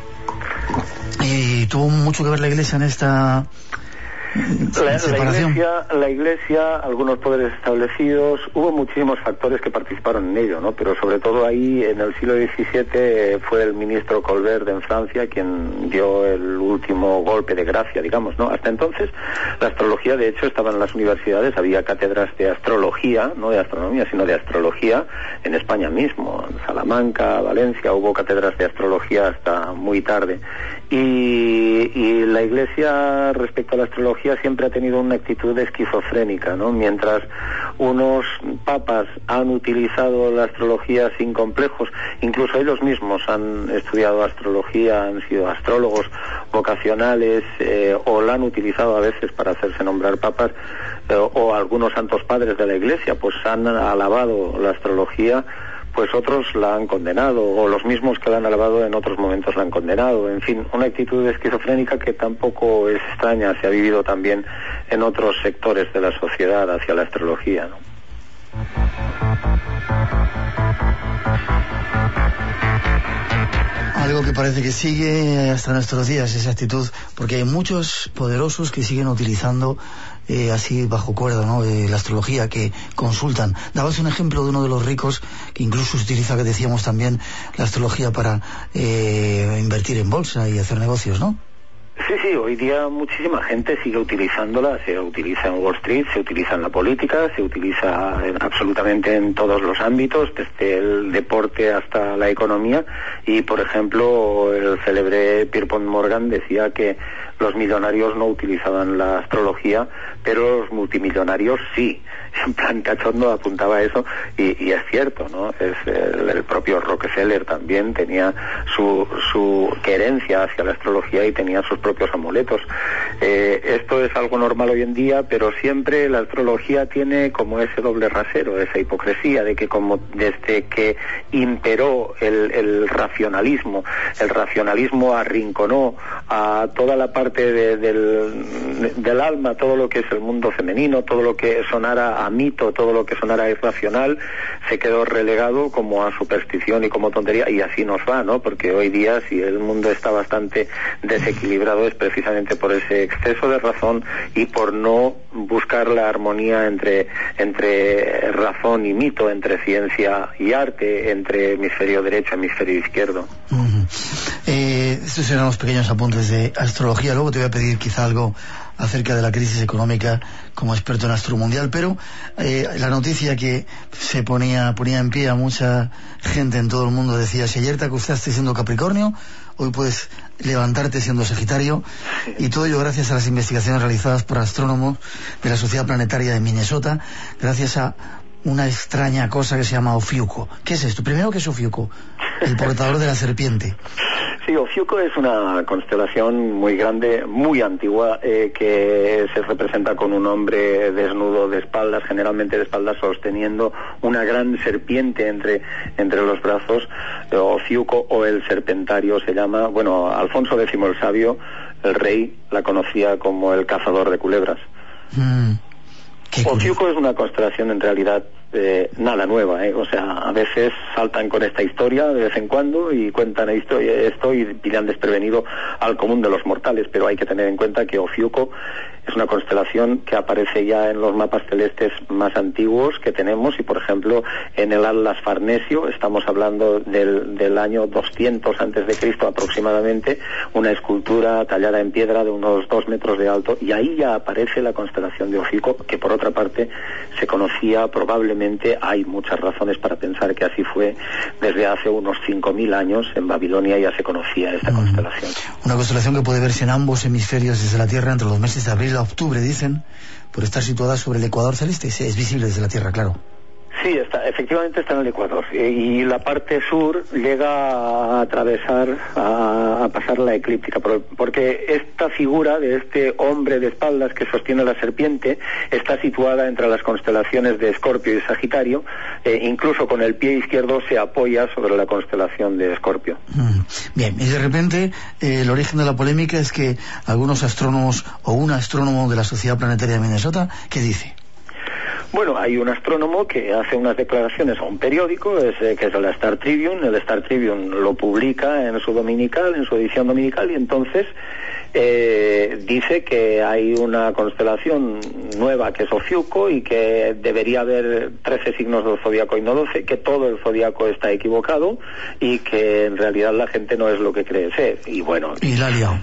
¿Y tuvo mucho que ver la Iglesia en esta... La, la iglesia, la iglesia, algunos poderes establecidos, hubo muchísimos factores que participaron en ello, ¿no? Pero sobre todo ahí, en el siglo diecisiete, fue el ministro Colbert en Francia quien dio el último golpe de gracia, digamos, ¿no? Hasta entonces, la astrología, de hecho, estaba en las universidades, había cátedras de astrología, no de astronomía, sino de astrología, en España mismo, en Salamanca, Valencia, hubo cátedras de astrología hasta muy tarde. Y, y la iglesia, respecto a la astrología, siempre ha tenido una actitud esquizofrénica, ¿no? Mientras unos papas han utilizado la astrología sin complejos, incluso ellos mismos han estudiado astrología, han sido astrólogos vocacionales, eh, o la han utilizado a veces para hacerse nombrar papas, eh, o algunos santos padres de la iglesia pues han alabado la astrología, pues otros la han condenado, o los mismos que la han alabado en otros momentos la han condenado. En fin, una actitud esquizofrénica que tampoco es extraña, se ha vivido también en otros sectores de la sociedad hacia la astrología, ¿no? Algo que parece que sigue hasta nuestros días, esa actitud, porque hay muchos poderosos que siguen utilizando eh, así bajo cuerda, ¿no? Eh, la astrología, que consultan. Dabas un ejemplo de uno de los ricos que incluso utiliza, que decíamos también, la astrología para eh, invertir en bolsa y hacer negocios, ¿no? Sí, sí, hoy día muchísima gente sigue utilizándola, se utiliza en Wall Street, se utiliza en la política, se utiliza en, absolutamente en todos los ámbitos, desde el deporte hasta la economía, y por ejemplo el célebre Pierpont Morgan decía que los millonarios no utilizaban la astrología, pero los multimillonarios sí. En plan cachondo apuntaba eso, y, y es cierto, ¿no? Es el, el propio Rockefeller también tenía su, su querencia hacia la astrología y tenía sus propios amuletos. Eh, esto es algo normal hoy en día, pero siempre la astrología tiene como ese doble rasero, esa hipocresía de que como desde que imperó el, el racionalismo, el racionalismo arrinconó a toda la parte parte de, del, del alma, todo lo que es el mundo femenino, todo lo que sonara a mito, todo lo que sonara a irracional, se quedó relegado como a superstición y como tontería, y así nos va, ¿no? Porque hoy día, si el mundo está bastante desequilibrado, es precisamente por ese exceso de razón y por no buscar la armonía entre, entre razón y mito, entre ciencia y arte, entre hemisferio derecho y hemisferio izquierdo. Uh-huh. eh, estos eran los pequeños apuntes de astrología. Luego te voy a pedir quizá algo acerca de la crisis económica como experto en astromundial, pero eh, la noticia que se ponía ponía en pie a mucha gente en todo el mundo decía: si ayer te acostaste siendo Capricornio, hoy puedes levantarte siendo Sagitario, y todo ello gracias a las investigaciones realizadas por astrónomos de la Sociedad Planetaria de Minnesota, gracias a una extraña cosa que se llama Ofiuco. ¿Qué es esto? Primero, ¿qué es Ofiuco? El portador de la serpiente. Sí, Ofiuco es una constelación muy grande, muy antigua, eh, que se representa con un hombre desnudo de espaldas, generalmente de espaldas, sosteniendo una gran serpiente entre, entre los brazos. Ofiuco, o el serpentario se llama. Bueno, Alfonso X el Sabio, el rey, la conocía como el cazador de culebras. Mm. Ofiuco es una constelación en realidad eh, nada nueva, ¿eh? O sea, a veces saltan con esta historia de vez en cuando y cuentan esto, esto y pillan desprevenido al común de los mortales, pero hay que tener en cuenta que Ofiuco es una constelación que aparece ya en los mapas celestes más antiguos que tenemos, y por ejemplo en el Atlas Farnesio, estamos hablando del, del año doscientos antes de Cristo aproximadamente, una escultura tallada en piedra de unos dos metros de alto, y ahí ya aparece la constelación de Ofiuco, que por otra parte se conocía probablemente, hay muchas razones para pensar que así fue, desde hace unos cinco mil años en Babilonia ya se conocía esta mm. constelación. Una constelación que puede verse en ambos hemisferios desde la Tierra entre los meses de abril a octubre, dicen, por estar situada sobre el ecuador celeste. Es visible desde la Tierra, claro. Sí, está, efectivamente está en el Ecuador, y la parte sur llega a atravesar, a, a pasar la eclíptica, porque esta figura de este hombre de espaldas que sostiene la serpiente está situada entre las constelaciones de Escorpio y Sagitario, eh, incluso con el pie izquierdo se apoya sobre la constelación de Escorpio. Mm, bien, y de repente eh, el origen de la polémica es que algunos astrónomos, o un astrónomo de la Sociedad Planetaria de Minnesota, ¿qué dice? Bueno, hay un astrónomo que hace unas declaraciones a un periódico, es, eh, que es el Star Tribune. El Star Tribune lo publica en su dominical, en su edición dominical, y entonces eh, dice que hay una constelación nueva que es Ofiuco, y que debería haber trece signos del zodiaco y no doce, que todo el zodiaco está equivocado y que en realidad la gente no es lo que cree ser. Y bueno... Y la ha liado.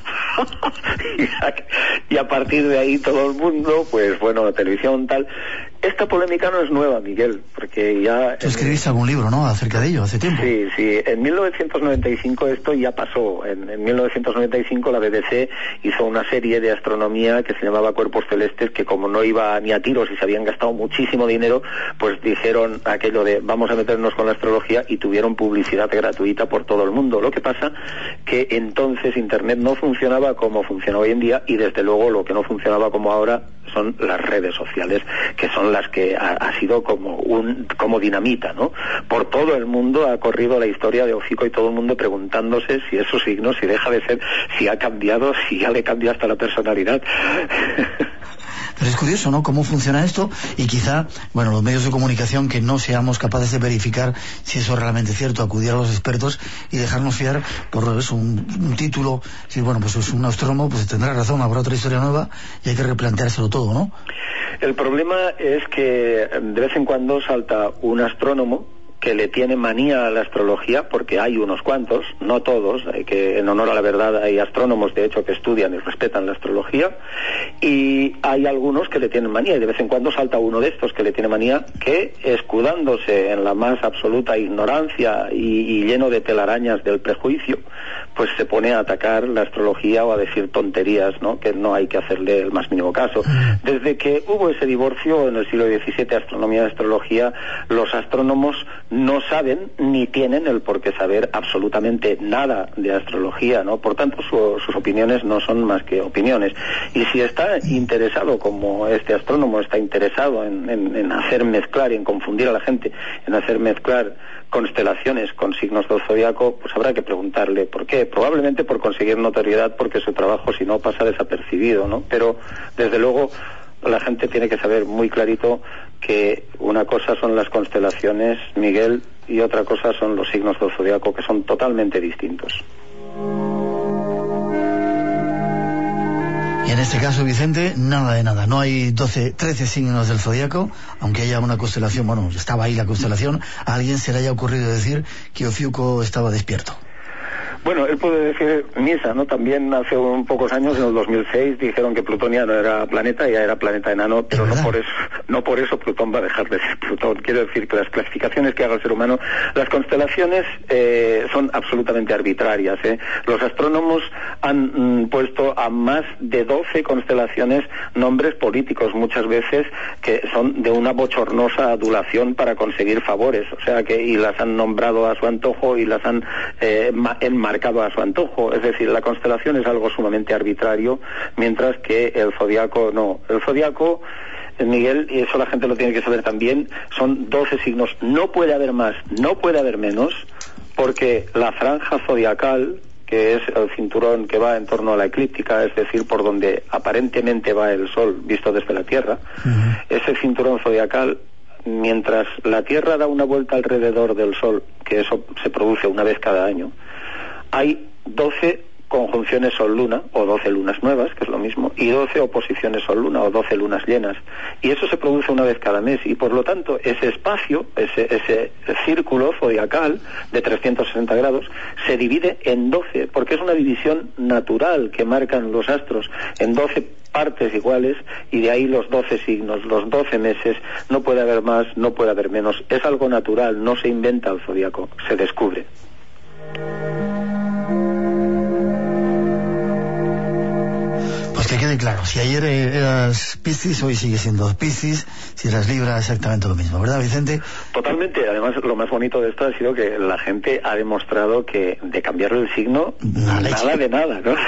y a partir de ahí todo el mundo, pues bueno, televisión, tal... Esta polémica no es nueva, Miguel, porque ya... Tú escribiste algún libro, ¿no?, acerca de ello, hace tiempo. Sí, sí, en mil novecientos noventa y cinco esto ya pasó. En, en mil novecientos noventa y cinco la B B C hizo una serie de astronomía que se llamaba Cuerpos Celestes, que como no iba ni a tiros y se habían gastado muchísimo dinero, pues dijeron aquello de vamos a meternos con la astrología, y tuvieron publicidad gratuita por todo el mundo. Lo que pasa que entonces Internet no funcionaba como funciona hoy en día, y desde luego lo que no funcionaba como ahora son las redes sociales, que son las que ha, ha sido como un como dinamita, ¿no? Por todo el mundo ha corrido la historia de Ofiuco, y todo el mundo preguntándose si es su signo, si deja de ser, si ha cambiado, si ya le cambia hasta la personalidad. Pero es curioso, ¿no?, cómo funciona esto, y quizá, bueno, los medios de comunicación, que no seamos capaces de verificar si eso es realmente cierto, acudir a los expertos y dejarnos fiar por eso, un, un título. Si, bueno, pues es un astrónomo, pues tendrá razón, habrá otra historia nueva y hay que replanteárselo todo, ¿no? El problema es que de vez en cuando salta un astrónomo que le tiene manía a la astrología, porque hay unos cuantos, no todos, hay que, en honor a la verdad, hay astrónomos de hecho que estudian y respetan la astrología, y hay algunos que le tienen manía, y de vez en cuando salta uno de estos que le tiene manía, que escudándose en la más absoluta ignorancia y, y lleno de telarañas del prejuicio, pues se pone a atacar la astrología o a decir tonterías, ¿no?, que no hay que hacerle el más mínimo caso. Desde que hubo ese divorcio en el siglo diecisiete, astronomía y astrología, los astrónomos no saben ni tienen el por qué saber absolutamente nada de astrología, ¿no? Por tanto, su, sus opiniones no son más que opiniones. Y si está interesado, como este astrónomo está interesado en, en, en hacer mezclar y en confundir a la gente, en hacer mezclar constelaciones con signos del zodiaco, pues habrá que preguntarle por qué. Probablemente por conseguir notoriedad, porque su trabajo, si no, pasa desapercibido, ¿no? Pero, desde luego, la gente tiene que saber muy clarito que una cosa son las constelaciones, Miguel, y otra cosa son los signos del zodiaco, que son totalmente distintos. Y en este caso, Vicente, nada de nada. No hay doce, trece signos del zodiaco, aunque haya una constelación. Bueno, estaba ahí la constelación. A alguien se le haya ocurrido decir que Ofiuco estaba despierto. Bueno, él puede decir misa, ¿no? También hace un pocos años, en el dos mil seis, dijeron que Plutón ya no era planeta, ya era planeta enano, pero no por eso, no por eso Plutón va a dejar de ser Plutón. Quiero decir que las clasificaciones que haga el ser humano, las constelaciones eh, son absolutamente arbitrarias, ¿eh? Los astrónomos han mm, puesto a más de doce constelaciones nombres políticos, muchas veces que son de una bochornosa adulación para conseguir favores, o sea que, y las han nombrado a su antojo y las han eh, enmarcado marcado a su antojo. Es decir, la constelación es algo sumamente arbitrario, mientras que el zodiaco no. El zodiaco, Miguel, y eso la gente lo tiene que saber también, son doce signos. No puede haber más, no puede haber menos, porque la franja zodiacal, que es el cinturón que va en torno a la eclíptica, es decir, por donde aparentemente va el Sol visto desde la Tierra, uh-huh. Ese cinturón zodiacal, mientras la Tierra da una vuelta alrededor del Sol, que eso se produce una vez cada año, hay doce conjunciones Sol-Luna, o doce lunas nuevas, que es lo mismo, y doce oposiciones Sol-Luna, o doce lunas llenas. Y eso se produce una vez cada mes, y por lo tanto, ese espacio, ese, ese círculo zodiacal de trescientos sesenta grados, se divide en doce, porque es una división natural que marcan los astros, en doce partes iguales, y de ahí los doce signos, los doce meses. No puede haber más, no puede haber menos. Es algo natural, no se inventa el zodiaco, se descubre. Que quede claro, si ayer eras Piscis, hoy sigue siendo Piscis, si eras Libra, exactamente lo mismo, ¿verdad, Vicente? Totalmente. Además, lo más bonito de esto ha sido que la gente ha demostrado que de cambiarle el signo, nada de nada, ¿no?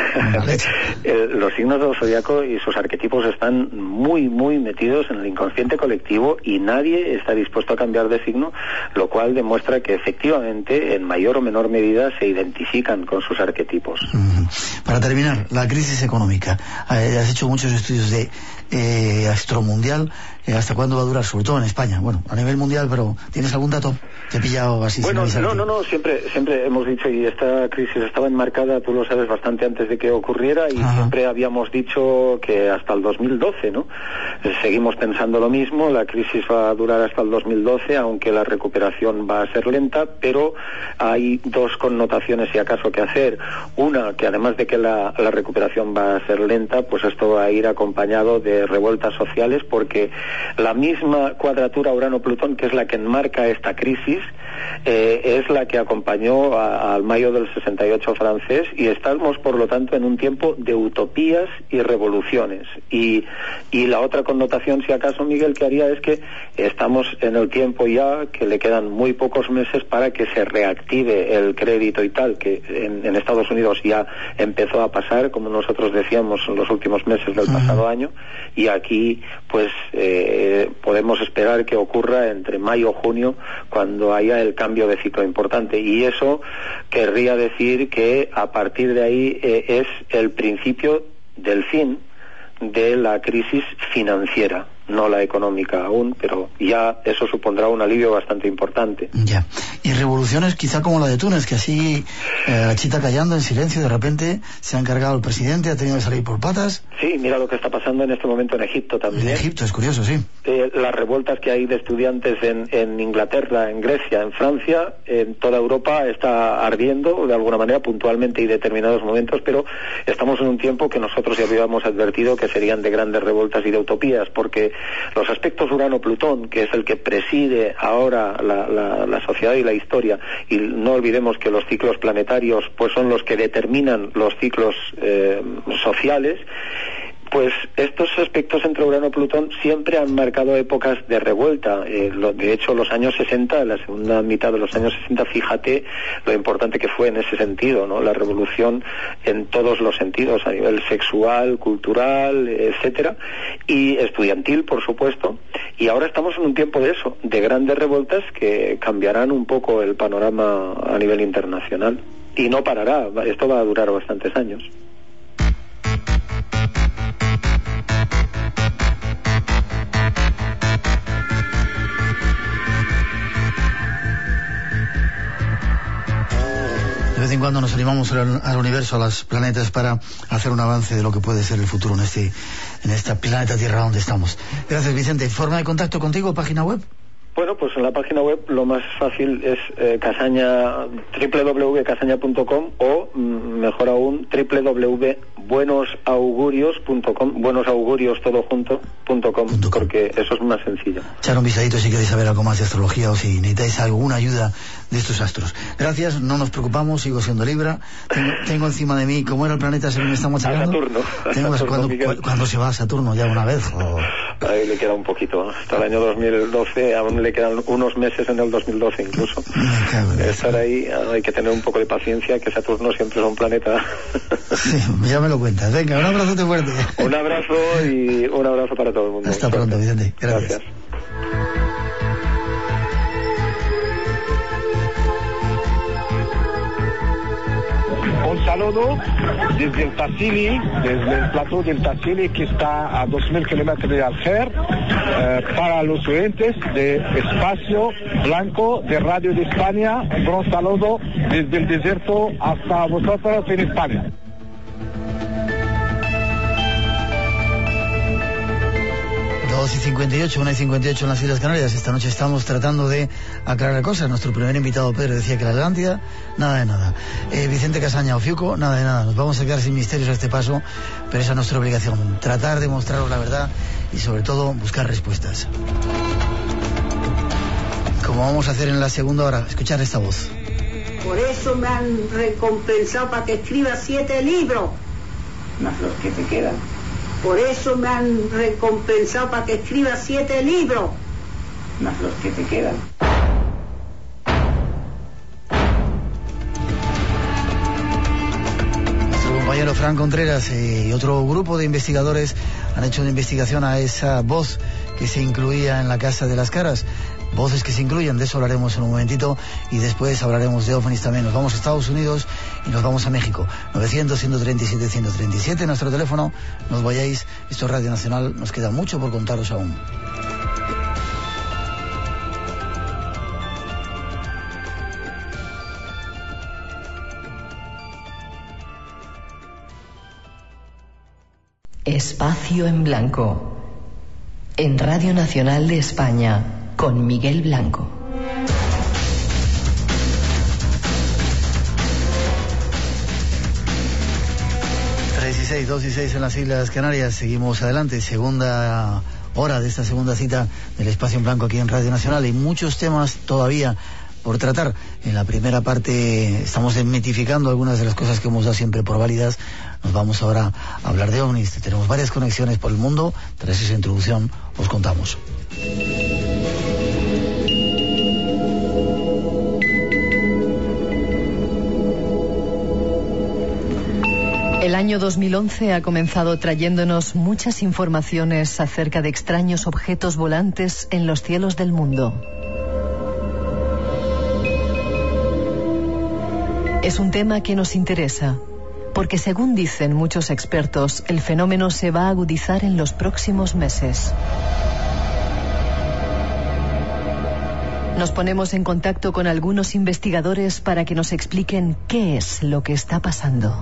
el, los signos del zodiaco y sus arquetipos están muy, muy metidos en el inconsciente colectivo y nadie está dispuesto a cambiar de signo, lo cual demuestra que efectivamente, en mayor o menor medida, se identifican con sus arquetipos. Uh-huh. Para terminar, la crisis económica. Has hecho muchos estudios de eh, astromundial. Eh, ¿Hasta cuándo va a durar? Sobre todo en España. Bueno, a nivel mundial, pero ¿tienes algún dato? Te he pillado así. Bueno, no, no, no, siempre, siempre hemos dicho, y esta crisis estaba enmarcada, tú lo sabes, bastante antes de que ocurriera, y Ajá. siempre habíamos dicho que hasta el dos mil doce, ¿no? Eh, seguimos pensando lo mismo, la crisis va a durar hasta el dos mil doce, aunque la recuperación va a ser lenta, pero hay dos connotaciones, si acaso, que hacer. Una, que además de que la, la recuperación va a ser lenta, pues esto va a ir acompañado de revueltas sociales, porque la misma cuadratura Urano-Plutón, que es la que enmarca esta crisis, eh, es la que acompañó a, al mayo del sesenta y ocho francés, y estamos, por lo tanto, en un tiempo de utopías y revoluciones. Y, y la otra connotación, si acaso, Miguel, que haría es que estamos en el tiempo ya, que le quedan muy pocos meses para que se reactive el crédito y tal, que en, en Estados Unidos ya empezó a pasar, como nosotros decíamos, en los últimos meses del pasado año, y aquí, pues, eh, podemos esperar que ocurra entre mayo y junio, cuando haya el cambio de ciclo importante, y eso querría decir que a partir de ahí eh, es el principio del fin de la crisis financiera, no la económica aún, pero ya eso supondrá un alivio bastante importante. Ya. Y revoluciones quizá como la de Túnez, que así, eh, chita callando en silencio, de repente se ha encargado el presidente, ha tenido que salir por patas. Sí, mira lo que está pasando en este momento en Egipto también. En Egipto, es curioso, sí. Eh, las revueltas que hay de estudiantes en, en Inglaterra, en Grecia, en Francia, en toda Europa está ardiendo, de alguna manera, puntualmente y determinados momentos, pero estamos en un tiempo que nosotros ya habíamos advertido que serían de grandes revueltas y de utopías, porque los aspectos Urano-Plutón, que es el que preside ahora la, la, la sociedad y la historia, y no olvidemos que los ciclos planetarios pues son los que determinan los ciclos eh, sociales, Pues estos aspectos entre Urano y Plutón siempre han marcado épocas de revuelta. Eh, lo, de hecho, los años sesenta, la segunda mitad de los años sesenta, fíjate lo importante que fue en ese sentido, ¿no? La revolución en todos los sentidos, a nivel sexual, cultural, etcétera, y estudiantil, por supuesto. Y ahora estamos en un tiempo de eso, de grandes revueltas que cambiarán un poco el panorama a nivel internacional. Y no parará, esto va a durar bastantes años. De vez en cuando nos animamos al, al universo, a los planetas, para hacer un avance de lo que puede ser el futuro en este, en esta planeta Tierra donde estamos. Gracias, Vicente. ¿Forma de contacto contigo, página web? Bueno, pues en la página web lo más fácil es eh, Casaña, doble u doble u doble u punto casaña punto com o, mm, mejor aún, doble u doble u doble u punto buenos augurios punto com, buenos augurios todo junto, punto com, porque eso es más sencillo. Echar un visadito si queréis saber algo más de astrología o si necesitáis alguna ayuda de estos astros. Gracias, no nos preocupamos, sigo siendo Libra. Tengo, tengo encima de mí, ¿cómo era el planeta según estamos hablando? Saturno. Tengo, Saturno cuando, cuando se va a Saturno ya una vez. O... Ahí le queda un poquito, hasta el año dos mil doce, aún le quedan unos meses en el dos mil doce incluso. Estar ahí, hay que tener un poco de paciencia, que Saturno siempre es un planeta. Sí, ya me lo cuentas. Venga, un abrazo fuerte. Un abrazo y un abrazo para todo el mundo. Hasta pronto, Vicente. Gracias. Gracias. Un saludo desde el Tassili, desde el plató del Tassili, que está a dos mil kilómetros de Alger, eh, para los oyentes de Espacio Blanco de Radio de España. Un gran saludo desde el desierto hasta vosotros en España. dos y cincuenta y ocho, una y cincuenta y ocho en las Islas Canarias. Esta noche estamos tratando de aclarar cosas. Nuestro primer invitado, Pedro, decía que la Atlántida, nada de nada. Eh, Vicente Casaña, Ofiuco, nada de nada. Nos vamos a quedar sin misterios a este paso, pero esa es nuestra obligación. Tratar de mostraros la verdad y, sobre todo, buscar respuestas. Como vamos a hacer en la segunda hora, escuchar esta voz. Por eso me han recompensado para que escriba siete libros. Más los que te quedan. Por eso me han recompensado para que escriba siete libros, más los que te quedan. Nuestro compañero Fran Contreras eh, y otro grupo de investigadores han hecho una investigación a esa voz que se incluía en la Casa de las Caras. Voces que se incluyen, de eso hablaremos en un momentito, y después hablaremos de ovnis también. Nos vamos a Estados Unidos y nos vamos a México. novecientos, ciento treinta y siete, ciento treinta y siete, nuestro teléfono. No os vayáis, esto es Radio Nacional, nos queda mucho por contaros aún. Espacio en Blanco, en Radio Nacional de España, con Miguel Blanco. tres y seis, dos y seis en las Islas Canarias. Seguimos adelante, segunda hora de esta segunda cita del Espacio en Blanco aquí en Radio Nacional. Hay muchos temas todavía por tratar. En la primera parte estamos desmitificando algunas de las cosas que hemos dado siempre por válidas. Nos vamos ahora a hablar de ovnis. Tenemos varias conexiones por el mundo. Tras esa introducción os contamos. El año dos mil once ha comenzado trayéndonos muchas informaciones acerca de extraños objetos volantes en los cielos del mundo. Es un tema que nos interesa, porque según dicen muchos expertos, el fenómeno se va a agudizar en los próximos meses. Nos ponemos en contacto con algunos investigadores para que nos expliquen qué es lo que está pasando.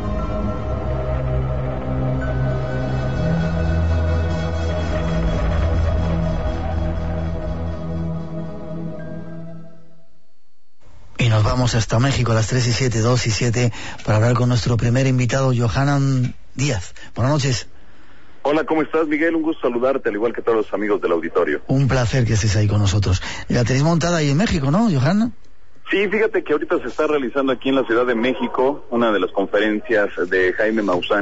Nos vamos hasta México a las tres y siete, dos y siete, para hablar con nuestro primer invitado, Johanan Díaz. Buenas noches. Hola, ¿cómo estás, Miguel? Un gusto saludarte, al igual que todos los amigos del auditorio. Un placer que estés ahí con nosotros. La tenéis montada ahí en México, ¿no, Johanan? Sí, fíjate que ahorita se está realizando aquí en la Ciudad de México una de las conferencias de Jaime Maussan,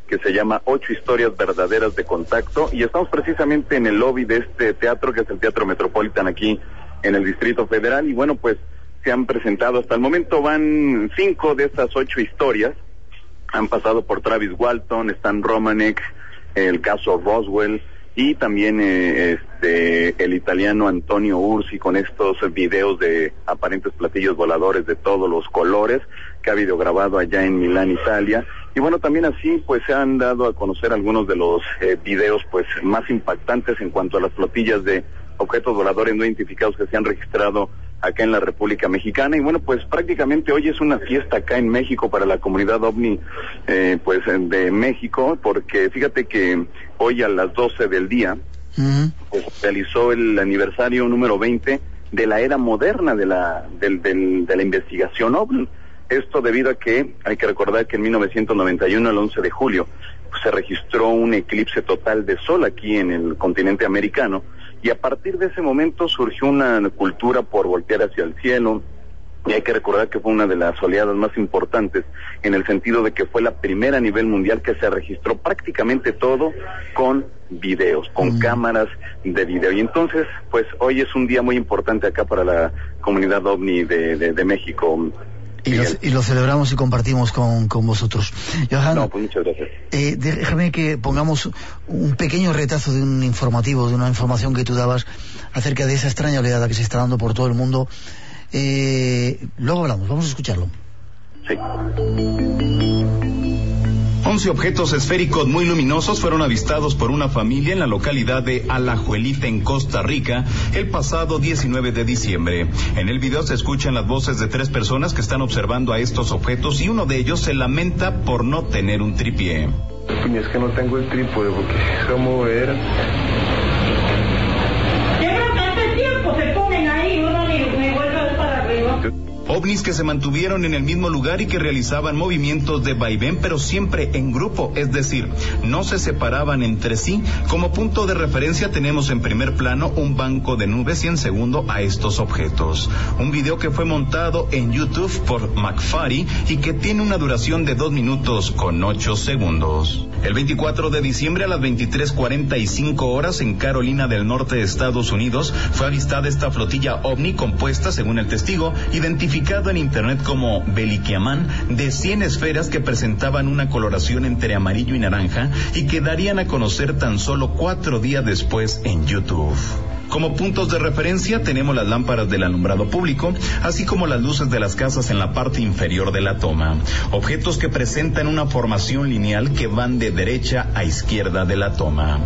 que se llama Ocho Historias Verdaderas de Contacto, y estamos precisamente en el lobby de este teatro, que es el Teatro Metropolitan aquí en el Distrito Federal, y bueno, pues se han presentado, hasta el momento van cinco de estas ocho historias, han pasado por Travis Walton, Stan Romanek, el caso Roswell, y también eh, este el italiano Antonio Ursi, con estos videos de aparentes platillos voladores de todos los colores, que ha videograbado allá en Milán, Italia. Y bueno, también así pues se han dado a conocer algunos de los eh, videos pues más impactantes en cuanto a las flotillas de objetos voladores no identificados que se han registrado acá en la República Mexicana. Y bueno, pues prácticamente hoy es una fiesta acá en México para la comunidad ovni eh, pues de México, porque fíjate que hoy a las doce del día uh-huh. pues realizó el aniversario número veinte de la era moderna de la del, del, de la investigación ovni. Esto debido a que hay que recordar que en mil novecientos noventa y uno, el once de julio, pues, se registró un eclipse total de sol aquí en el continente americano, y a partir de ese momento surgió una cultura por voltear hacia el cielo, y hay que recordar que fue una de las oleadas más importantes, en el sentido de que fue la primera a nivel mundial que se registró prácticamente todo con videos, con mm. cámaras de video. Y entonces, pues hoy es un día muy importante acá para la comunidad ovni de, de, de México. Y lo, y lo celebramos y compartimos con, con vosotros. Johan, no, pues muchas gracias. Eh, déjame que pongamos un pequeño retazo de un informativo, de una información que tú dabas acerca de esa extraña oleada que se está dando por todo el mundo. Eh, luego hablamos, vamos a escucharlo. Sí. once objetos esféricos muy luminosos fueron avistados por una familia en la localidad de Alajuelita, en Costa Rica, el pasado diecinueve de diciembre. En el video se escuchan las voces de tres personas que están observando a estos objetos, y uno de ellos se lamenta por no tener un tripié. Es que no tengo el trípode porque se va a mover. Yo creo que hace tiempo se ponen ahí, uno ni me vuelve a ver para arriba. Ovnis que se mantuvieron en el mismo lugar y que realizaban movimientos de vaivén, pero siempre en grupo, es decir, no se separaban entre sí. Como punto de referencia tenemos en primer plano un banco de nubes y en segundo a estos objetos. Un video que fue montado en YouTube por McFarry y que tiene una duración de dos minutos con ocho segundos. El veinticuatro de diciembre a las veintitrés cuarenta y cinco horas en Carolina del Norte de Estados Unidos fue avistada esta flotilla ovni compuesta, según el testigo, identificada en internet como Beliquiamán, de cien esferas que presentaban una coloración entre amarillo y naranja y que darían a conocer tan solo cuatro días después en YouTube. Como puntos de referencia tenemos las lámparas del alumbrado público, así como las luces de las casas en la parte inferior de la toma. Objetos que presentan una formación lineal que van de derecha a izquierda de la toma.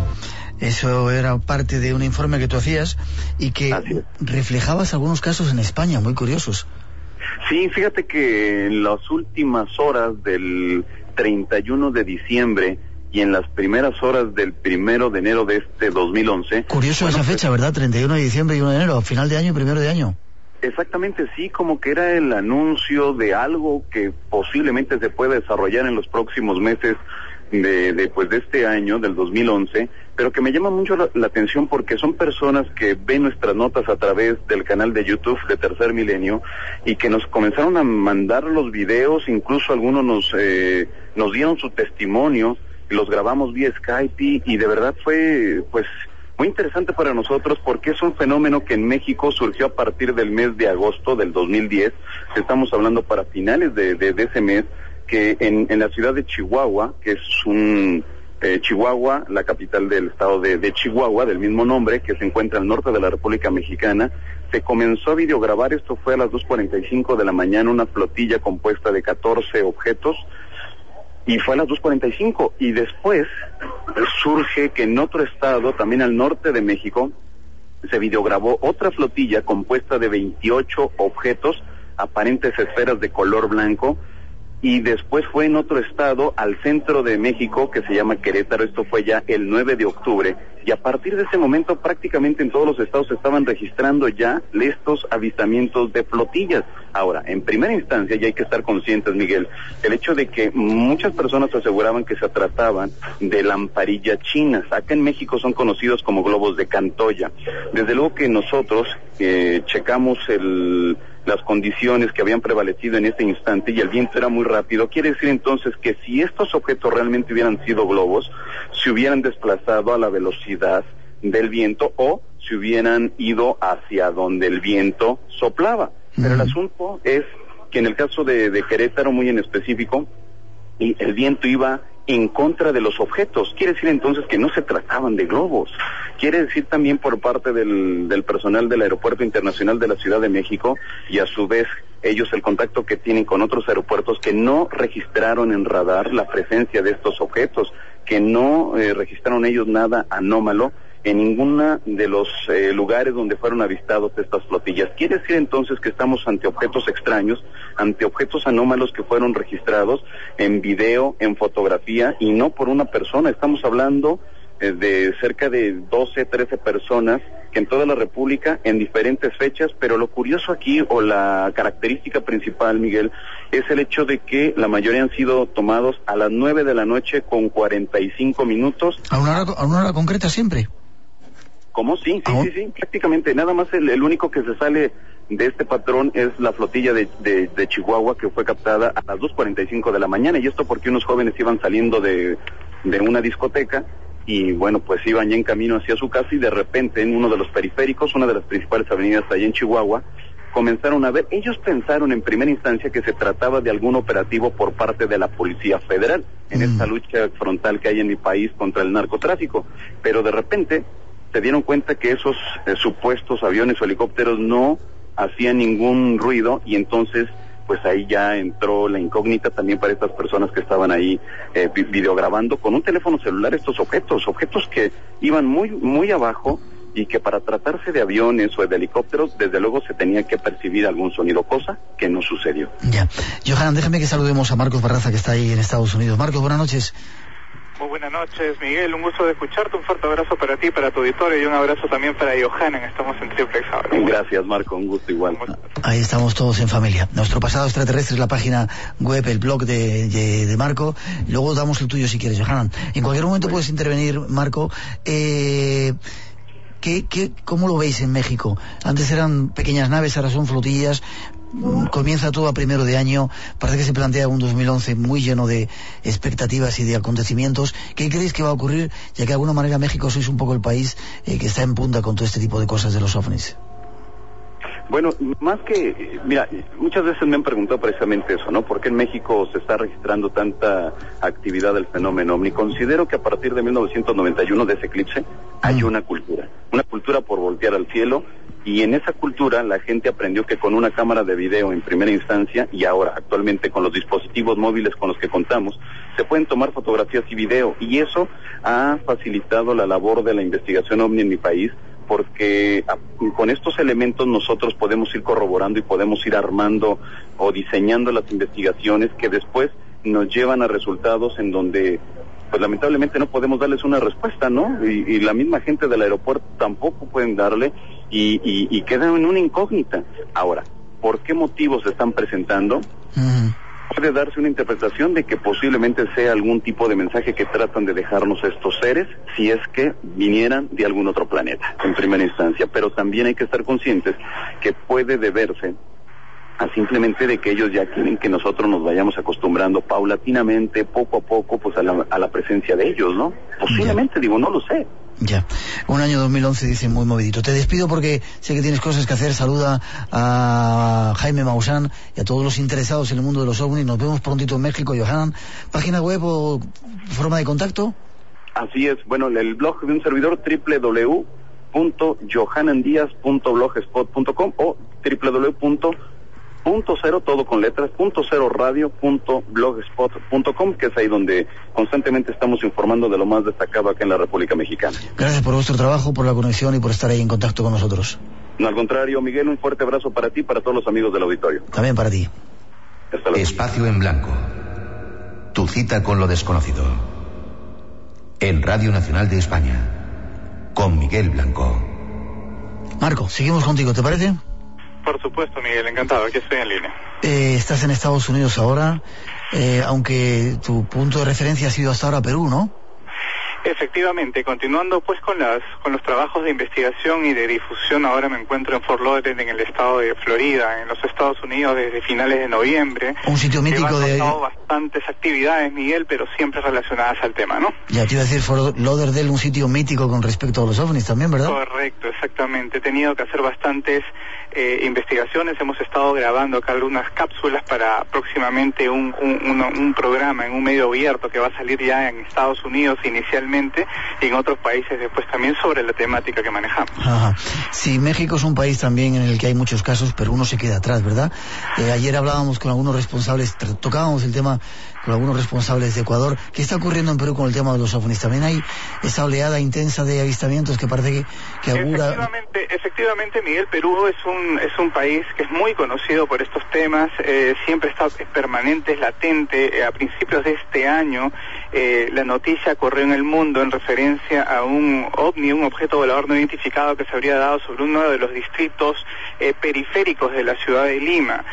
Eso era parte de un informe que tú hacías y que reflejabas algunos casos en España, muy curiosos. Sí, fíjate que en las últimas horas del treinta y uno de diciembre y en las primeras horas del primero de enero de este dos mil once... Curioso bueno, esa fecha, pues, ¿verdad? treinta y uno de diciembre y uno de enero, final de año y primero de año. Exactamente, sí, como que era el anuncio de algo que posiblemente se pueda desarrollar en los próximos meses de, de, pues, de este año, del dos mil once, pero que me llama mucho la, la atención porque son personas que ven nuestras notas a través del canal de YouTube de Tercer Milenio y que nos comenzaron a mandar los videos, incluso algunos nos, eh, nos dieron su testimonio, los grabamos vía Skype y, y de verdad fue pues muy interesante para nosotros porque es un fenómeno que en México surgió a partir del mes de agosto del dos mil diez, estamos hablando para finales de, de, de ese mes, que en, en la ciudad de Chihuahua, que es un... Eh, Chihuahua, la capital del estado de, de Chihuahua, del mismo nombre, que se encuentra al norte de la República Mexicana, se comenzó a videograbar, esto fue a las dos cuarenta y cinco de la mañana, una flotilla compuesta de catorce objetos, y fue a las dos cuarenta y cinco, y después surge que en otro estado, también al norte de México, se videograbó otra flotilla compuesta de veintiocho objetos, aparentes esferas de color blanco, y después fue en otro estado, al centro de México, que se llama Querétaro, esto fue ya el nueve de octubre, y a partir de ese momento prácticamente en todos los estados se estaban registrando ya estos avistamientos de flotillas. Ahora, en primera instancia, y hay que estar conscientes, Miguel, el hecho de que muchas personas aseguraban que se trataban de lamparilla chinas. Acá en México son conocidos como globos de Cantoya. Desde luego que nosotros eh, checamos el... las condiciones que habían prevalecido en ese instante y el viento era muy rápido, quiere decir entonces que si estos objetos realmente hubieran sido globos, se hubieran desplazado a la velocidad del viento o se hubieran ido hacia donde el viento soplaba. Pero mm. el asunto es que en el caso de, de Querétaro, muy en específico, y el viento iba en contra de los objetos. Quiere decir entonces que no se trataban de globos. Quiere decir también por parte del, del personal del Aeropuerto Internacional de la Ciudad de México, y a su vez ellos el contacto que tienen con otros aeropuertos, que no registraron en radar la presencia de estos objetos, que no eh, registraron ellos nada anómalo en ninguna de los eh, lugares donde fueron avistados estas flotillas. Quiere decir entonces que estamos ante objetos extraños, ante objetos anómalos que fueron registrados en video, en fotografía, y no por una persona. Estamos hablando eh, de cerca de doce, trece personas que en toda la República, en diferentes fechas, pero lo curioso aquí, o la característica principal, Miguel, es el hecho de que la mayoría han sido tomados a las nueve de la noche con cuarenta y cinco minutos. ¿A una hora, a una hora concreta siempre? ¿Cómo? Sí, sí, sí, sí, prácticamente. Nada más el, el único que se sale de este patrón es la flotilla de, de, de Chihuahua, que fue captada a las dos cuarenta y cinco de la mañana, y esto porque unos jóvenes iban saliendo de, de una discoteca, y bueno, pues iban ya en camino hacia su casa, y de repente en uno de los periféricos, una de las principales avenidas allá en Chihuahua, comenzaron a ver, ellos pensaron en primera instancia que se trataba de algún operativo por parte de la Policía Federal, en mm. esta lucha frontal que hay en mi país contra el narcotráfico, pero de repente se dieron cuenta que esos eh, supuestos aviones o helicópteros no hacían ningún ruido, y entonces pues ahí ya entró la incógnita también para estas personas que estaban ahí eh, videograbando con un teléfono celular estos objetos, objetos que iban muy muy abajo, y que para tratarse de aviones o de helicópteros, desde luego se tenía que percibir algún sonido, cosa que no sucedió. Ya. Johanan, déjame que saludemos a Marcos Barraza, que está ahí en Estados Unidos. Marcos, buenas noches. Muy buenas noches, Miguel, un gusto de escucharte, un fuerte abrazo para ti, para tu auditorio, y un abrazo también para Johanan. Estamos en Triplex ahora. Gracias, Marco, un gusto igual. Ahí estamos todos en familia. Nuestro pasado extraterrestre es la página web, el blog de, de, de Marco. Luego damos el tuyo si quieres, Johanan. En cualquier momento puedes intervenir, Marco. Eh... ¿Qué, qué, ¿Cómo lo veis en México? Antes eran pequeñas naves, ahora son flotillas. Comienza todo a primero de año. Parece que se plantea un dos mil once muy lleno de expectativas y de acontecimientos. ¿Qué creéis que va a ocurrir? Ya que de alguna manera México sois un poco el país eh, que está en punta con todo este tipo de cosas de los ovnis. Bueno, más que, mira, muchas veces me han preguntado precisamente eso, ¿no? ¿Por qué en México se está registrando tanta actividad del fenómeno ovni? Considero que a partir de mil novecientos noventa y uno, de ese eclipse, hay una cultura, una cultura por voltear al cielo, y en esa cultura la gente aprendió que con una cámara de video en primera instancia, y ahora actualmente con los dispositivos móviles con los que contamos, se pueden tomar fotografías y video, y eso ha facilitado la labor de la investigación ovni en mi país, porque a, con estos elementos nosotros podemos ir corroborando y podemos ir armando o diseñando las investigaciones que después nos llevan a resultados en donde pues lamentablemente no podemos darles una respuesta, ¿no? Y, y la misma gente del aeropuerto tampoco pueden darle, y, y, y quedan en una incógnita. Ahora, ¿por qué motivos se están presentando? Mm. Puede darse una interpretación de que posiblemente sea algún tipo de mensaje que tratan de dejarnos estos seres, si es que vinieran de algún otro planeta, en primera instancia, pero también hay que estar conscientes que puede deberse a simplemente de que ellos ya quieren que nosotros nos vayamos acostumbrando paulatinamente, poco a poco, pues a la, a la presencia de ellos, ¿no? Posiblemente, ya. digo, no lo sé. Ya, un año dos mil once, dice, muy movidito. Te despido porque sé que tienes cosas que hacer. Saluda a Jaime Maussan y a todos los interesados en el mundo de los ovnis. Nos vemos prontito en México, Johanan. ¿Página web o forma de contacto? Así es, bueno, el blog de un servidor, doble u doble u doble u punto johanan díaz punto blogspot punto com o doble u doble u doble u punto punto cero, todo con letras, punto cero radio punto blogspot punto com, que es ahí donde constantemente estamos informando de lo más destacado acá en la República Mexicana. Gracias por vuestro trabajo, por la conexión y por estar ahí en contacto con nosotros. No, al contrario, Miguel, un fuerte abrazo para ti y para todos los amigos del auditorio. También para ti. Hasta luego. Espacio en Blanco. Tu cita con lo desconocido. En Radio Nacional de España. Con Miguel Blanco. Marco, seguimos contigo, ¿te parece? Por supuesto, Miguel, encantado, aquí estoy en línea. Eh, estás en Estados Unidos ahora, eh, aunque tu punto de referencia ha sido hasta ahora Perú, ¿no? Efectivamente, continuando pues con las con los trabajos de investigación y de difusión, ahora me encuentro en Fort Lauderdale, en el estado de Florida, en los Estados Unidos, desde finales de noviembre. Un sitio mítico de... He bastantes actividades, Miguel, pero siempre relacionadas al tema, ¿no? Ya te iba a decir, Fort Lauderdale, un sitio mítico con respecto a los ovnis también, ¿verdad? Correcto, exactamente. He tenido que hacer bastantes eh, investigaciones, hemos estado grabando acá algunas cápsulas para próximamente un, un, un, un programa en un medio abierto que va a salir ya en Estados Unidos inicialmente y en otros países después también sobre la temática que manejamos. Ajá. Sí, México es un país también en el que hay muchos casos, pero uno se queda atrás, ¿verdad? Eh, ayer hablábamos con algunos responsables, tocábamos el tema con algunos responsables de Ecuador. ¿Qué está ocurriendo en Perú con el tema de los ovnis? También hay esa oleada intensa de avistamientos que parece que, que augura... Efectivamente, efectivamente, Miguel, Perú es un es un país que es muy conocido por estos temas, eh, siempre está permanente, es latente. Eh, a principios de este año, eh, la noticia corrió en el mundo en referencia a un ovni, un objeto volador no identificado que se habría dado sobre uno de los distritos eh, periféricos de la ciudad de Lima.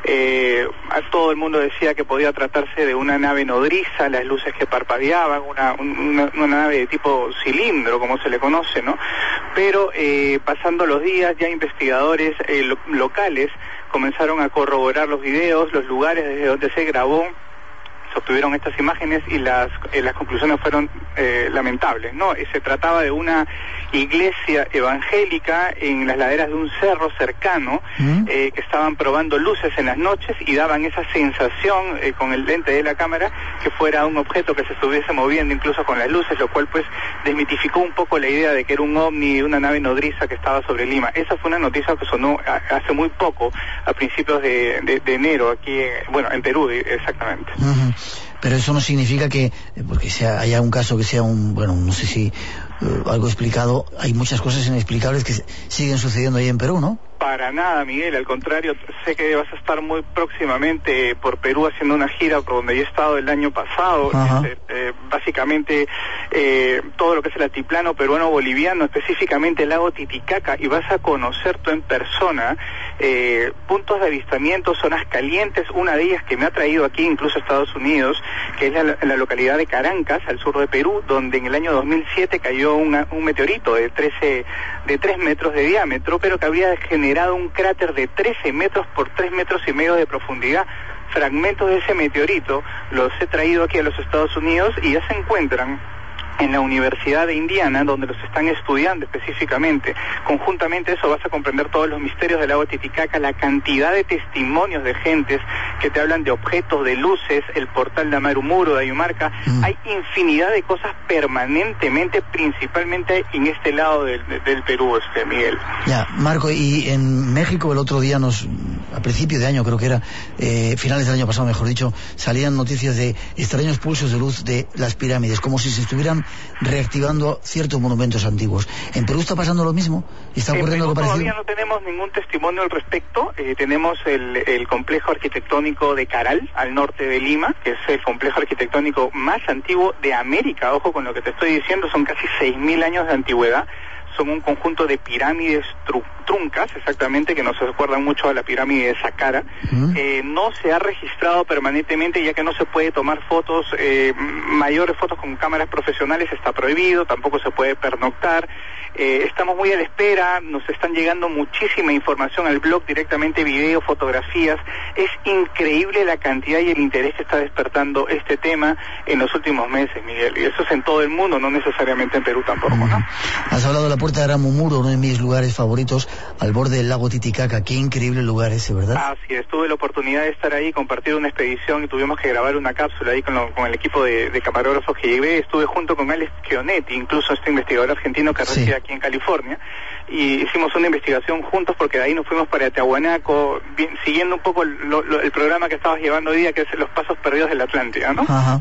Eh, a todo el mundo decía que podía tratarse de una nave nodriza, las luces que parpadeaban, una, una, una nave de tipo cilindro, como se le conoce, ¿no? Pero eh, pasando los días, ya investigadores eh, lo, locales comenzaron a corroborar los videos, los lugares desde donde se grabó, se obtuvieron estas imágenes y las eh, las conclusiones fueron eh, lamentables, ¿no? Se trataba de una iglesia evangélica en las laderas de un cerro cercano, ¿Mm? eh, que estaban probando luces en las noches y daban esa sensación eh, con el lente de la cámara que fuera un objeto que se estuviese moviendo incluso con las luces, lo cual pues desmitificó un poco la idea de que era un ovni, una nave nodriza que estaba sobre Lima. Esa fue una noticia que sonó a, hace muy poco, a principios de, de, de enero aquí, en, bueno, en Perú exactamente. Uh-huh. Pero eso no significa que, porque sea haya un caso que sea un, bueno, no sé si uh, algo explicado, hay muchas cosas inexplicables que siguen sucediendo ahí en Perú, ¿no? Para nada, Miguel, al contrario, sé que vas a estar muy próximamente por Perú haciendo una gira por donde he estado el año pasado. Eh, eh, básicamente eh, todo lo que es el altiplano peruano-boliviano, específicamente el lago Titicaca, y vas a conocer tú en persona eh, puntos de avistamiento, zonas calientes, una de ellas que me ha traído aquí incluso a Estados Unidos, que es la, la localidad de Carancas, al sur de Perú, donde en el año dos mil siete cayó una, un meteorito de trece, de tres metros de diámetro, pero que había generado un cráter de trece metros por tres metros y medio de profundidad. Fragmentos de ese meteorito los he traído aquí a los Estados Unidos y ya se encuentran en la Universidad de Indiana, donde los están estudiando específicamente. Conjuntamente eso vas a comprender todos los misterios del lago Titicaca, la cantidad de testimonios de gentes que te hablan de objetos, de luces, el portal de Amarumuro, de Ayumarca. Mm. Hay infinidad de cosas permanentemente, principalmente en este lado del, del Perú, este Miguel. Ya, Marco, y en México el otro día, nos a principio de año, creo que era, eh, finales del año pasado, mejor dicho, salían noticias de extraños pulsos de luz de las pirámides, como si se estuvieran reactivando ciertos monumentos antiguos. ¿En Perú está pasando lo mismo? ¿Está ocurriendo algo parecido? Todavía no tenemos ningún testimonio al respecto. Eh, tenemos el, el complejo arquitectónico de Caral, al norte de Lima, que es el complejo arquitectónico más antiguo de América. Ojo con lo que te estoy diciendo, son casi seis mil años de antigüedad. Son un conjunto de pirámides tru truncas, exactamente, que nos recuerdan mucho a la pirámide de Saqqara. Uh-huh. eh, no se ha registrado permanentemente, ya que no se puede tomar fotos, eh, mayores fotos con cámaras profesionales, está prohibido, tampoco se puede pernoctar. Eh, estamos muy a la espera, nos están llegando muchísima información al blog, directamente video, fotografías. Es increíble la cantidad y el interés que está despertando este tema en los últimos meses, Miguel. Y eso es en todo el mundo, no necesariamente en Perú tampoco, ¿no? Uh-huh. Has hablado de la Puerta de Aramumuro, uno de mis lugares favoritos, al borde del lago Titicaca. Qué increíble lugar ese, ¿verdad? Ah, sí, tuve la oportunidad de estar ahí, compartir una expedición y tuvimos que grabar una cápsula ahí con, lo, con el equipo de, de camarógrafos que llevé. Estuve junto con Alex Chionetti, incluso este investigador argentino que reside sí. aquí en California, y hicimos una investigación juntos porque de ahí nos fuimos para Tiahuanaco, bien, siguiendo un poco lo, lo, el programa que estabas llevando hoy día, que es Los Pasos Perdidos de la Atlántida, ¿no? Ajá.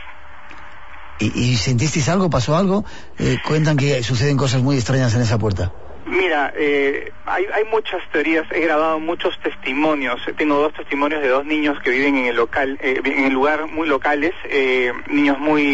¿Y, y sentisteis algo? ¿Pasó algo? Eh, cuentan que suceden cosas muy extrañas en esa puerta. Mira, eh, hay, hay muchas teorías, he grabado muchos testimonios, tengo dos testimonios de dos niños que viven en el local, eh, en el lugar muy locales, eh, niños muy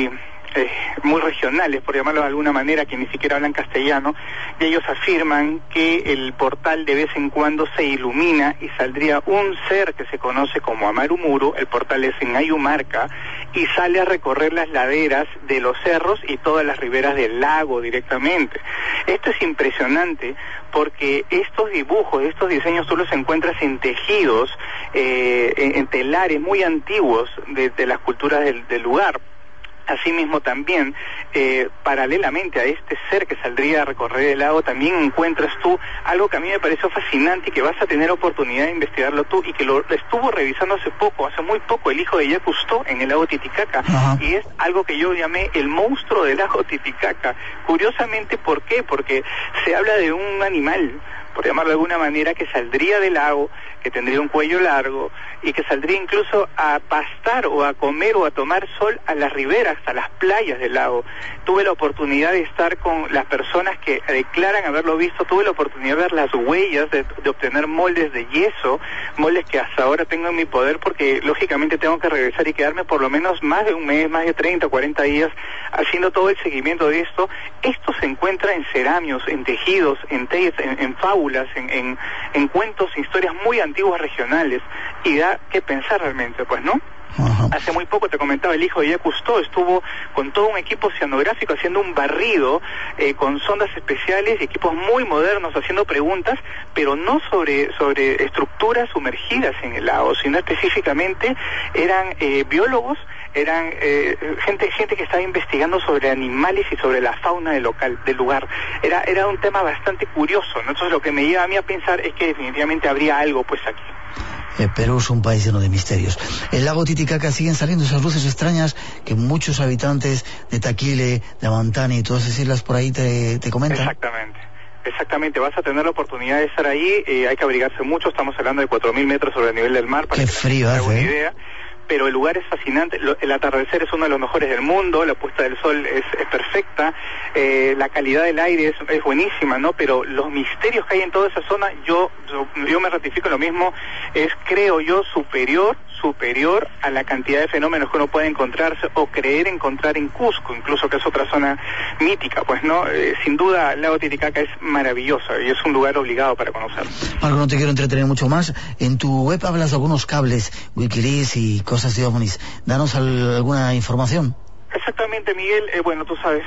eh, muy regionales, por llamarlo de alguna manera, que ni siquiera hablan castellano, y ellos afirman que el portal de vez en cuando se ilumina y saldría un ser que se conoce como Amarumuru, el portal es en Ayumarca, y sale a recorrer las laderas de los cerros y todas las riberas del lago directamente. Esto es impresionante porque estos dibujos, estos diseños tú los encuentras en tejidos, eh, en, en telares muy antiguos de, de las culturas del, del lugar. Asimismo también, eh, paralelamente a este ser que saldría a recorrer el lago, también encuentras tú algo que a mí me pareció fascinante y que vas a tener oportunidad de investigarlo tú, y que lo estuvo revisando hace poco, hace muy poco, el hijo de Jacques Cousteau en el lago Titicaca. Ajá. Y es algo que yo llamé el monstruo del lago Titicaca. Curiosamente, ¿por qué? Porque se habla de un animal, por llamarlo de alguna manera, que saldría del lago, que tendría un cuello largo y que saldría incluso a pastar o a comer o a tomar sol a las riberas, a las playas del lago. Tuve la oportunidad de estar con las personas que declaran haberlo visto, tuve la oportunidad de ver las huellas, de, de obtener moldes de yeso, moldes que hasta ahora tengo en mi poder porque lógicamente tengo que regresar y quedarme por lo menos más de un mes, más de treinta o cuarenta días haciendo todo el seguimiento de esto. Esto se encuentra en ceramios, en tejidos, en tales, en, en fábulas, en, en, en cuentos, historias muy antiguas regionales, y da que pensar realmente, pues, ¿no? Ajá. Hace muy poco te comentaba, el hijo de Jacques Cousteau estuvo con todo un equipo oceanográfico haciendo un barrido eh, con sondas especiales y equipos muy modernos haciendo preguntas, pero no sobre sobre estructuras sumergidas en el lago, sino específicamente eran eh, biólogos, eran eh, gente gente que estaba investigando sobre animales y sobre la fauna del local del lugar. Era era un tema bastante curioso, ¿no? Entonces lo que me lleva a mí a pensar es que definitivamente habría algo pues aquí. Eh, Perú es un país lleno de misterios. El lago Titicaca siguen saliendo esas luces extrañas que muchos habitantes de Taquile, de Amantani y todas esas islas por ahí te, te comentan. Exactamente. Exactamente, vas a tener la oportunidad de estar ahí, eh, hay que abrigarse mucho, estamos hablando de cuatro mil metros sobre el nivel del mar. Para Qué que frío hace, una ¿eh? idea. Pero el lugar es fascinante, el atardecer es uno de los mejores del mundo, la puesta del sol es, es perfecta, eh, la calidad del aire es, es buenísima, ¿no? Pero los misterios que hay en toda esa zona, yo, yo, yo me ratifico lo mismo, es, creo yo, superior, superior a la cantidad de fenómenos que uno puede encontrarse o creer encontrar en Cusco, incluso, que es otra zona mítica, pues, ¿no? Eh, sin duda, el lago Titicaca es maravilloso y es un lugar obligado para conocer. Marco, no te quiero entretener mucho más. En tu web hablas de algunos cables, Wikileaks y cosas de ovnis. Danos al, alguna información. Exactamente, Miguel. Eh, bueno, tú sabes,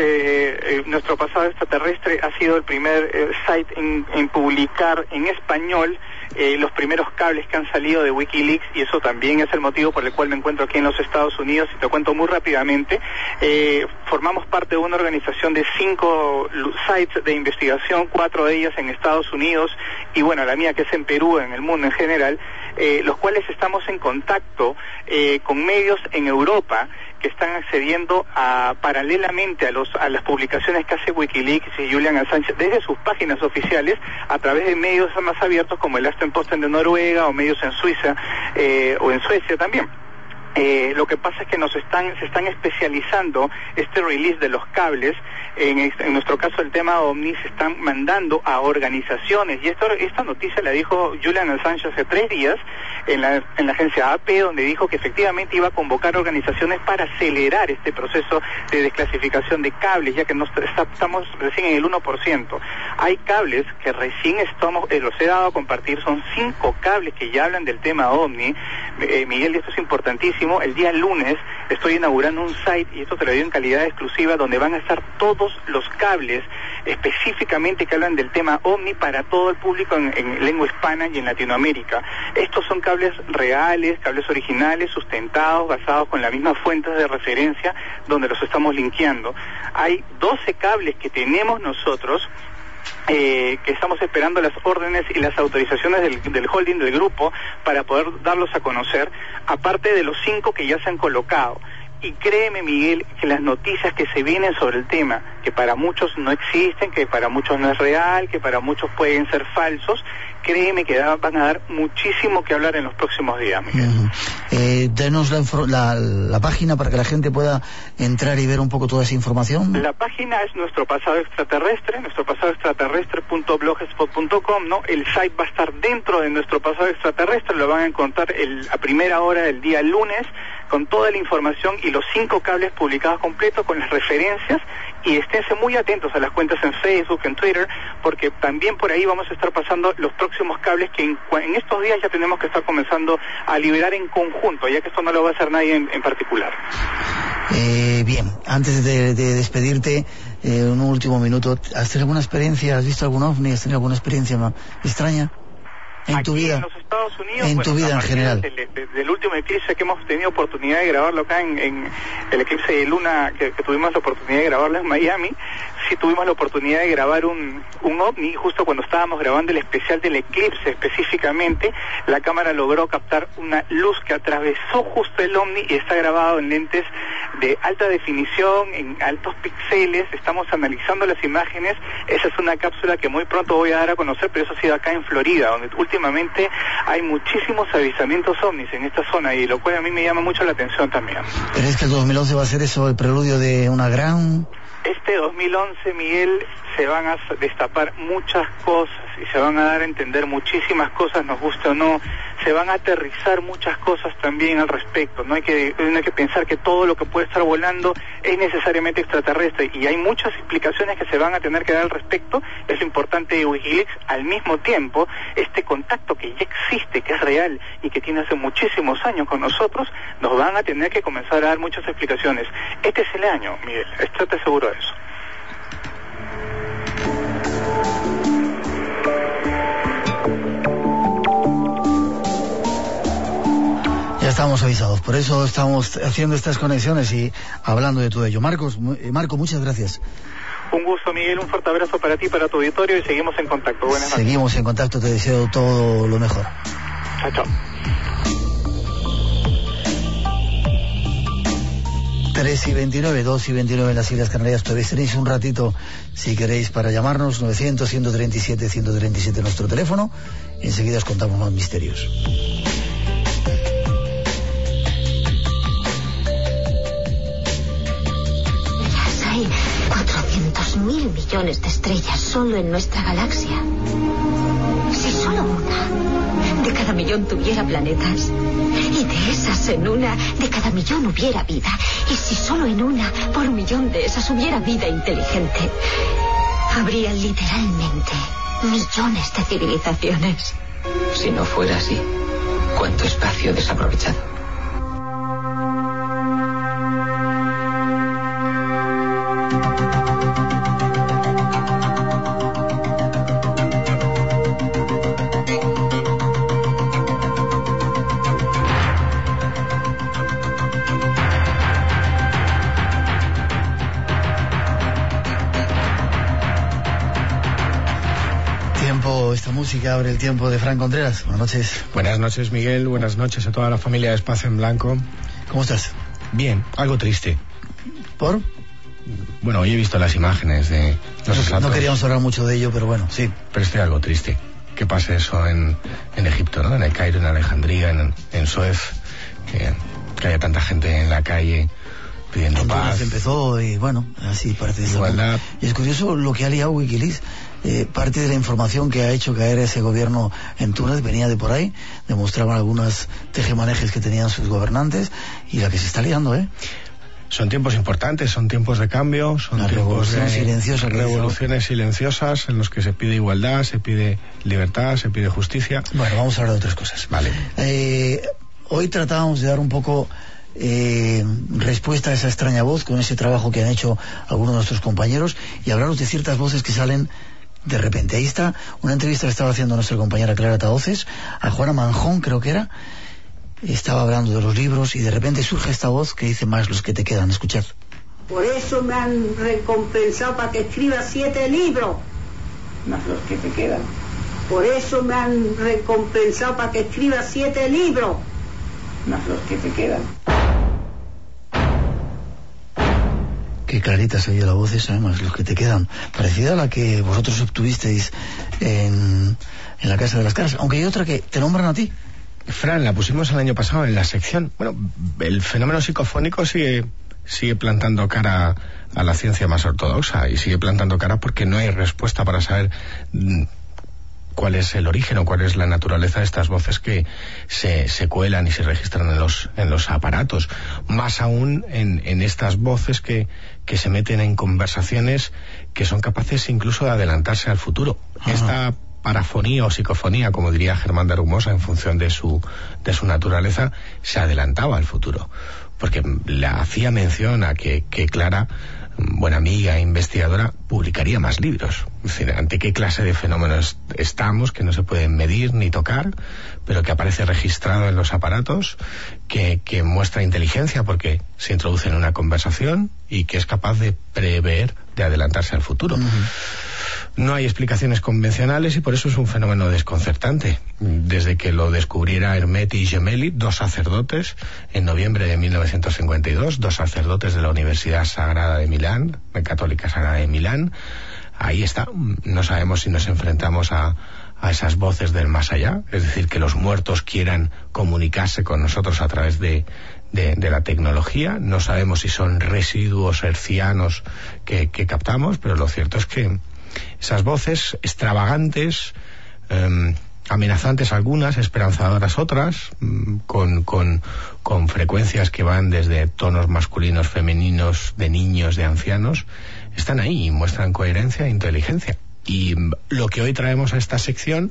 eh, eh, nuestro pasado extraterrestre ha sido el primer eh, site en, en publicar en español eh, los primeros cables que han salido de Wikileaks, y eso también es el motivo por el cual me encuentro aquí en los Estados Unidos, y te cuento muy rápidamente. Eh, formamos parte de una organización de cinco sites de investigación, cuatro de ellas en Estados Unidos, y bueno, la mía que es en Perú, en el mundo en general, eh, los cuales estamos en contacto eh, con medios en Europa que están accediendo a, paralelamente a los a las publicaciones que hace Wikileaks y Julian Assange desde sus páginas oficiales, a través de medios más abiertos como el Aftenposten de Noruega, o medios en Suiza eh, o en Suecia también. Eh, lo que pasa es que nos están se están especializando este release de los cables. En, en nuestro caso, el tema OVNI, se están mandando a organizaciones, y esto, esta noticia la dijo Julian Assange hace tres días en la, en la agencia A P, donde dijo que efectivamente iba a convocar organizaciones para acelerar este proceso de desclasificación de cables, ya que no está, estamos recién en el uno por ciento. Hay cables que recién estamos, eh, los he dado a compartir, son cinco cables que ya hablan del tema OVNI. Eh, Miguel, esto es importantísimo. El día lunes estoy inaugurando un site, y esto te lo digo en calidad exclusiva, donde van a estar todos los cables específicamente que hablan del tema OVNI para todo el público en, en lengua hispana y en Latinoamérica. Estos son cables reales, cables originales, sustentados, basados con las mismas fuentes de referencia donde los estamos linkeando. Hay doce cables que tenemos nosotros, Eh, que estamos esperando las órdenes y las autorizaciones del, del holding del grupo para poder darlos a conocer, aparte de los cinco que ya se han colocado. Y créeme, Miguel, que las noticias que se vienen sobre el tema, que para muchos no existen, que para muchos no es real, que para muchos pueden ser falsos, créeme que da, van a dar muchísimo que hablar en los próximos días, Miguel. Uh-huh. eh, denos la, la, la página para que la gente pueda entrar y ver un poco toda esa información. La página es Nuestro Pasado Extraterrestre, nuestro pasado extraterrestre punto blogspot punto com, ¿no? El site va a estar dentro de Nuestro Pasado Extraterrestre, lo van a encontrar el, a primera hora del día lunes, con toda la información y los cinco cables publicados completos con las referencias, y esténse muy atentos a las cuentas en Facebook, en Twitter, porque también por ahí vamos a estar pasando los próximos cables que en, en estos días ya tenemos que estar comenzando a liberar en conjunto, ya que esto no lo va a hacer nadie en, en particular. Eh, bien, antes de, de despedirte, eh, un último minuto, ¿has tenido alguna experiencia, has visto algún ovni, has tenido alguna experiencia más extraña en Aquí tu vida? En los Estados Unidos, en bueno, tu vida en general. Del, del, del último eclipse que hemos tenido oportunidad de grabarlo acá en, en el eclipse de luna que, que tuvimos la oportunidad de grabarlo en Miami, sí tuvimos la oportunidad de grabar un, un ovni, justo cuando estábamos grabando el especial del eclipse específicamente, la cámara logró captar una luz que atravesó justo el ovni y está grabado en lentes de alta definición, en altos píxeles. Estamos analizando las imágenes. Esa es una cápsula que muy pronto voy a dar a conocer, pero eso ha sido acá en Florida, donde últimamente hay muchísimos avistamientos ovnis en esta zona, y lo cual a mí me llama mucho la atención también. ¿Crees que el dos mil once va a ser eso, el preludio de una gran...? Este dos mil once, Miguel, se van a destapar muchas cosas y se van a dar a entender muchísimas cosas, nos guste o no. Se van a aterrizar muchas cosas también al respecto. No hay que, no hay que pensar que todo lo que puede estar volando es necesariamente extraterrestre, y hay muchas explicaciones que se van a tener que dar al respecto. Es lo importante de Wikileaks. Al mismo tiempo, este contacto que ya existe, que es real y que tiene hace muchísimos años con nosotros, nos van a tener que comenzar a dar muchas explicaciones. Este es el año, Miguel, estate seguro de eso. Ya estamos avisados, por eso estamos haciendo estas conexiones y hablando de todo ello. Marcos, Marco, muchas gracias. Un gusto, Miguel, un fuerte abrazo para ti, para tu auditorio, y seguimos en contacto. Buenas noches. Seguimos en contacto, te deseo todo lo mejor. Chao, chao. tres y veintinueve, dos y veintinueve en las Islas Canarias. Todavía tenéis un ratito, si queréis, para llamarnos. Novecientos, ciento treinta y siete, ciento treinta y siete nuestro teléfono. Enseguida os contamos más misterios. Hay cuatrocientos mil millones de estrellas solo en nuestra galaxia. Si solo una de cada millón tuviera planetas, y de esas en una de cada millón hubiera vida, y si solo en una por millón de esas hubiera vida inteligente, habría literalmente millones de civilizaciones. Si no fuera así, ¿cuánto espacio desaprovechado? Esta música abre el tiempo de Fran Contreras. Buenas noches. Buenas noches, Miguel. Buenas noches a toda la familia de Espacio en Blanco. ¿Cómo estás? Bien, algo triste. ¿Por? Bueno, hoy he visto las imágenes de los estratos. No queríamos hablar mucho de ello, pero bueno, sí. Pero estoy algo triste. Que pase eso en, en Egipto, ¿no? En el Cairo, en Alejandría, en, en Suez. Que, que haya tanta gente en la calle pidiendo en paz. Empezó y bueno, así parece. Igualdad. Y es curioso lo que ha liado Wikileaks. Eh, parte de la información que ha hecho caer ese gobierno en Túnez venía de por ahí, demostraban algunas tejemanejes que tenían sus gobernantes, y la que se está liando, ¿eh? Son tiempos importantes, son tiempos de cambio, son la tiempos revolución de silenciosa revoluciones silenciosas en los que se pide igualdad, se pide libertad, se pide justicia. Bueno, vamos a hablar de otras cosas. Vale. Eh, hoy tratábamos de dar un poco Eh, respuesta a esa extraña voz con ese trabajo que han hecho algunos de nuestros compañeros, y hablaros de ciertas voces que salen de repente. Ahí está una entrevista que estaba haciendo nuestra compañera Clara Tahoces a Juana Manjón, creo que era. Estaba hablando de los libros y de repente surge esta voz que dice: más los que te quedan. Escuchad. Por eso me han recompensado para que escriba siete libros, más los que te quedan. Por eso me han recompensado para que escriba siete libros, más los que te quedan. Qué clarita se oye la voz esa, además, los que te quedan. Parecida a la que vosotros obtuvisteis en, en la Casa de las Caras. Aunque hay otra que te nombran a ti. Fran, la pusimos el año pasado en la sección. Bueno, el fenómeno psicofónico sigue, sigue plantando cara a la ciencia más ortodoxa, y sigue plantando cara porque no hay respuesta para saber cuál es el origen o cuál es la naturaleza de estas voces que se, se cuelan y se registran en los, en los aparatos. Más aún en, en estas voces que, que se meten en conversaciones que son capaces incluso de adelantarse al futuro. Ajá. Esta parafonía o psicofonía, como diría Germán de Argumosa, en función de su, de su naturaleza, se adelantaba al futuro, porque le hacía mención a que, que Clara, buena amiga e investigadora, publicaría más libros. Es decir, ante qué clase de fenómenos estamos, que no se pueden medir ni tocar, pero que aparece registrado en los aparatos, que, que muestra inteligencia porque se introduce en una conversación y que es capaz de prever, de adelantarse al futuro. Uh-huh. No hay explicaciones convencionales y por eso es un fenómeno desconcertante. Desde que lo descubriera Hermetti y Gemelli, dos sacerdotes, en noviembre de mil novecientos cincuenta y dos, dos sacerdotes de la Universidad Sagrada de Milán, la Católica Sagrada de Milán, ahí está. No sabemos si nos enfrentamos a, a esas voces del más allá, es decir, que los muertos quieran comunicarse con nosotros a través de, de, de la tecnología. No sabemos si son residuos hercianos que, que captamos, pero lo cierto es que esas voces extravagantes, eh, amenazantes algunas, esperanzadoras otras, con, con, con frecuencias que van desde tonos masculinos, femeninos, de niños, de ancianos, están ahí y muestran coherencia e inteligencia. Y lo que hoy traemos a esta sección,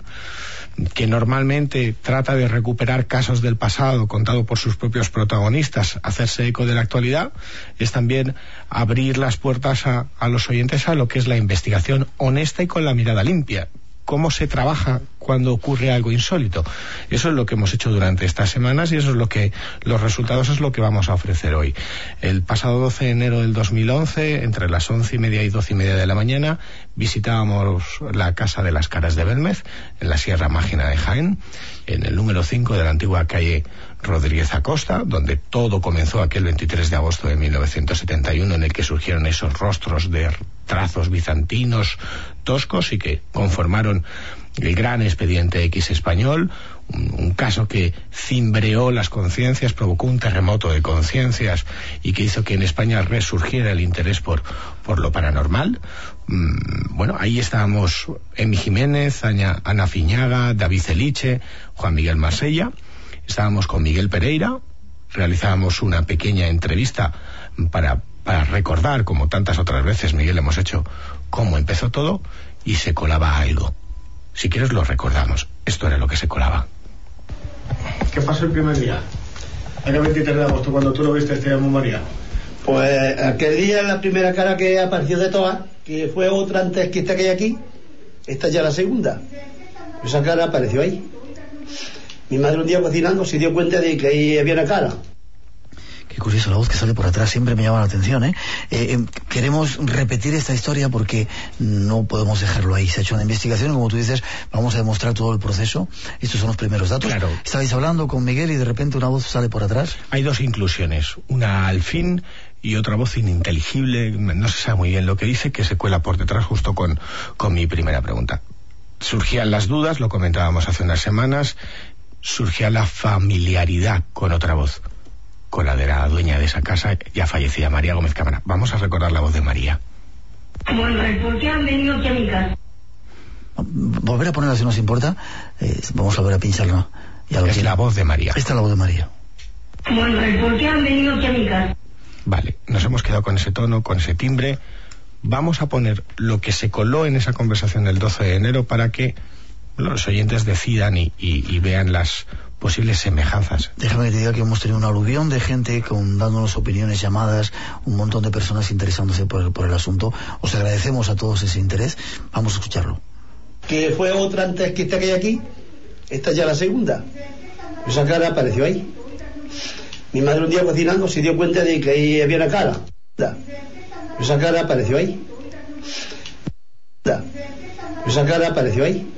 que normalmente trata de recuperar casos del pasado contado por sus propios protagonistas, hacerse eco de la actualidad, es también abrir las puertas a, a los oyentes a lo que es la investigación honesta y con la mirada limpia. Cómo se trabaja cuando ocurre algo insólito. Eso es lo que hemos hecho durante estas semanas y eso es lo que, los resultados es lo que vamos a ofrecer hoy. El pasado doce de enero del dos mil once, entre las once y media y doce y media de la mañana, visitábamos la Casa de las Caras de Belmez, en la Sierra Mágina de Jaén, en el número cinco de la antigua calle Rodríguez Acosta, donde todo comenzó aquel veintitrés de agosto de mil novecientos setenta y uno, en el que surgieron esos rostros de trazos bizantinos toscos y que conformaron el gran expediente X español, un, un caso que cimbreó las conciencias, provocó un terremoto de conciencias y que hizo que en España resurgiera el interés por, por lo paranormal. Mm, bueno, ahí estábamos Emi Jiménez, Ana, Ana Fiñaga, David Eliche, Juan Miguel Marsella. Estábamos con Miguel Pereira, realizábamos una pequeña entrevista para, para recordar, como tantas otras veces, Miguel, hemos hecho, cómo empezó todo, y se colaba algo. Si quieres lo recordamos. Esto era lo que se colaba. ¿Qué pasó el primer día? El veintitrés de agosto, cuando tú lo viste, este llamo María. Pues aquel día, la primera cara que apareció de todas, que fue otra antes que esta que hay aquí, esta ya la segunda. Esa cara apareció ahí. Mi madre un día cocinando se dio cuenta de que ahí había una cara. Qué curioso, la voz que sale por atrás siempre me llama la atención, ¿eh? Eh, eh, queremos repetir esta historia porque no podemos dejarlo ahí. Se ha hecho una investigación y, como tú dices, vamos a demostrar todo el proceso. Estos son los primeros datos. Claro. Estabais hablando con Miguel y de repente una voz sale por atrás. Hay dos inclusiones, una al fin y otra voz ininteligible, no se sabe muy bien lo que dice, que se cuela por detrás justo con, con mi primera pregunta. Surgían las dudas, lo comentábamos hace unas semanas, surgía la familiaridad con otra voz, con la de la dueña de esa casa, ya fallecida, María Gómez Cámara. Vamos a recordar la voz de María. Bueno, ¿por qué han venido aquí a mi casa? Volver a ponerla si nos importa. Eh, vamos a volver a pincharla. Ya lo es tiene. La voz de María. Esta es la voz de María. Bueno, ¿por qué han venido aquí a mi casa? Vale, nos hemos quedado con ese tono, con ese timbre. Vamos a poner lo que se coló en esa conversación del doce de enero para que los oyentes decidan y, y, y vean las posibles semejanzas. Déjame que te diga que hemos tenido una aluvión de gente con, dándonos opiniones, llamadas, un montón de personas interesándose por, por el asunto. Os agradecemos a todos ese interés. Vamos a escucharlo. Que fue otra antes que esta que hay aquí, esta ya la segunda. Esa cara apareció ahí. Mi madre un día cocinando se dio cuenta de que ahí había una cara. Esa cara apareció ahí. Esa cara apareció ahí.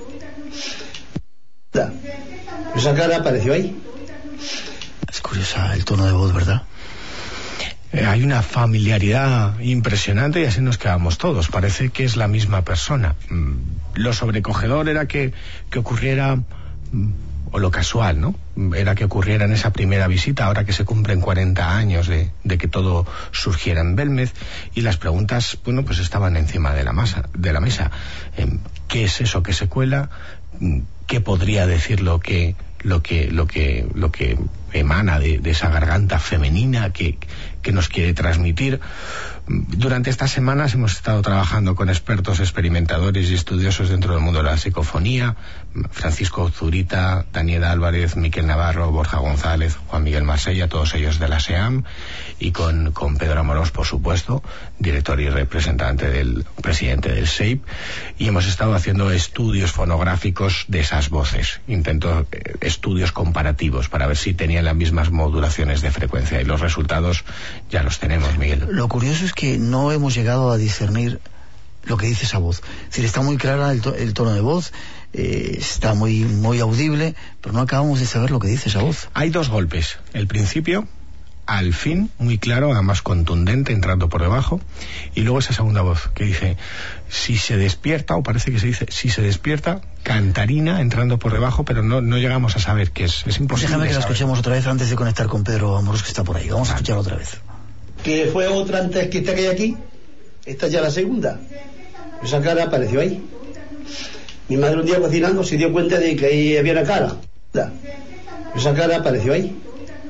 Esa cara apareció ahí. Es curiosa el tono de voz, ¿verdad? Eh, hay una familiaridad impresionante y así nos quedamos todos. Parece que es la misma persona. Mm, lo sobrecogedor era que, que ocurriera, mm, o lo casual, ¿no? Era que ocurriera en esa primera visita, ahora que se cumplen cuarenta años de, de que todo surgiera en Belmez, y las preguntas, bueno, pues estaban encima de la masa, de la mesa. Eh, qué es eso que se cuela, qué podría decir lo que lo que lo que lo que emana de, de esa garganta femenina que, que nos quiere transmitir. Durante estas semanas hemos estado trabajando con expertos, experimentadores y estudiosos dentro del mundo de la psicofonía: Francisco Zurita, Daniel Álvarez, Miquel Navarro, Borja González, Juan Miguel Marsella, todos ellos de la SEAM, y con, con Pedro Amorós, por supuesto, director y representante del presidente del S E I P, y hemos estado haciendo estudios fonográficos de esas voces, intento eh, estudios comparativos para ver si tenían las mismas modulaciones de frecuencia, y los resultados ya los tenemos, Miguel. Lo curioso es que no hemos llegado a discernir lo que dice esa voz. Es decir, está muy clara el, to el tono de voz, eh, está muy, muy audible, pero no acabamos de saber lo que dice esa voz. Hay dos golpes: el principio, al fin, muy claro, además contundente, entrando por debajo, y luego esa segunda voz que dice, si se despierta, o parece que se dice, si se despierta, cantarina, entrando por debajo, pero no, no llegamos a saber qué es. Es imposible. Déjame que la saber. escuchemos otra vez antes de conectar con Pedro Amorós, que está por ahí. Vamos a escucharla otra vez. Que fue otra antes que esta que hay aquí. Esta es ya la segunda. Esa cara apareció ahí. Mi madre un día cocinando se dio cuenta de que ahí había una cara. Esa cara apareció ahí.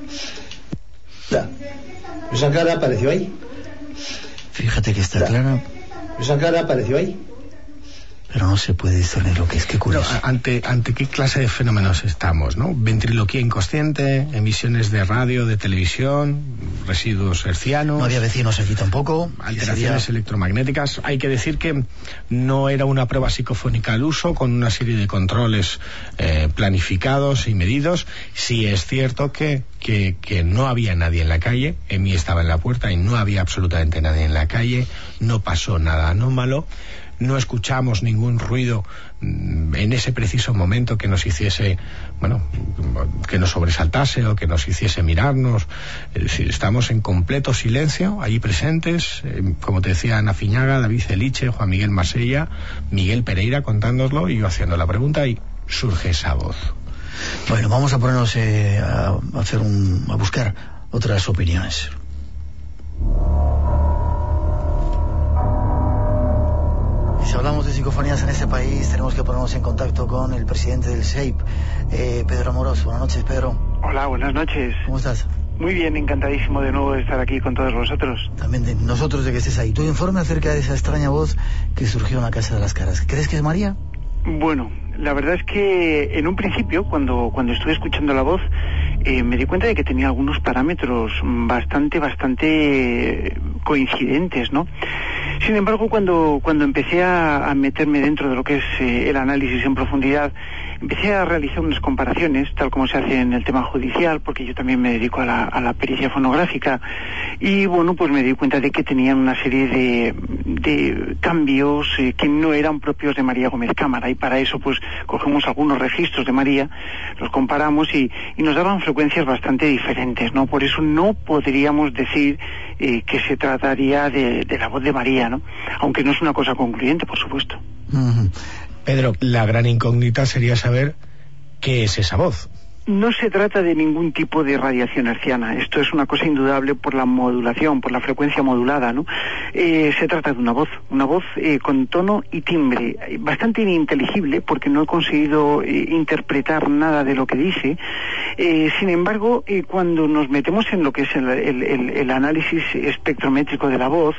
Esa cara apareció ahí. Fíjate que está clara. Esa cara apareció ahí. Pero no se puede discernir lo que es. Qué curioso. No, ante, ante qué clase de fenómenos estamos, ¿no? Ventriloquía inconsciente, emisiones de radio, de televisión, residuos hercianos. No había vecinos aquí tampoco. Alteraciones sería... electromagnéticas. Hay que decir que no era una prueba psicofónica al uso, con una serie de controles eh, planificados y medidos. Sí es cierto que, que, que no había nadie en la calle. Emi estaba en la puerta y no había absolutamente nadie en la calle. No pasó nada anómalo. No escuchamos ningún ruido en ese preciso momento que nos hiciese, bueno, que nos sobresaltase o que nos hiciese mirarnos. Es decir, estamos en completo silencio, allí presentes, eh, como te decía, Ana Fiñaga, David Eliche, Juan Miguel Marsella, Miguel Pereira contándoslo y yo haciendo la pregunta, y surge esa voz. Bueno, vamos a ponernos eh, a, a hacer un, a buscar otras opiniones. Si hablamos de psicofonías en este país, tenemos que ponernos en contacto con el presidente del S E I P, eh, Pedro Amorós. Buenas noches, Pedro. Hola, buenas noches. ¿Cómo estás? Muy bien, encantadísimo de nuevo de estar aquí con todos vosotros. También de nosotros de que estés ahí. Tu informe acerca de esa extraña voz que surgió en la Casa de las Caras. ¿Crees que es María? Bueno, la verdad es que en un principio, cuando, cuando estuve escuchando la voz, eh, me di cuenta de que tenía algunos parámetros bastante, bastante coincidentes, ¿no? Sin embargo, cuando, cuando empecé a, a meterme dentro de lo que es eh, el análisis en profundidad, empecé a realizar unas comparaciones, tal como se hace en el tema judicial, porque yo también me dedico a la, a la pericia fonográfica, y bueno, pues me di cuenta de que tenían una serie de, de cambios eh, que no eran propios de María Gómez Cámara, y para eso pues cogemos algunos registros de María, los comparamos y, y nos daban frecuencias bastante diferentes, ¿no? Por eso no podríamos decir eh, que se trataría de, de la voz de María, ¿no? Aunque no es una cosa concluyente, por supuesto. Uh-huh. Pedro, la gran incógnita sería saber qué es esa voz. No se trata de ningún tipo de radiación herciana. Esto es una cosa indudable por la modulación, por la frecuencia modulada, ¿no? Eh, se trata de una voz, una voz eh, con tono y timbre, bastante ininteligible porque no he conseguido eh, interpretar nada de lo que dice. Eh, sin embargo, eh, cuando nos metemos en lo que es el, el, el, el análisis espectrométrico de la voz,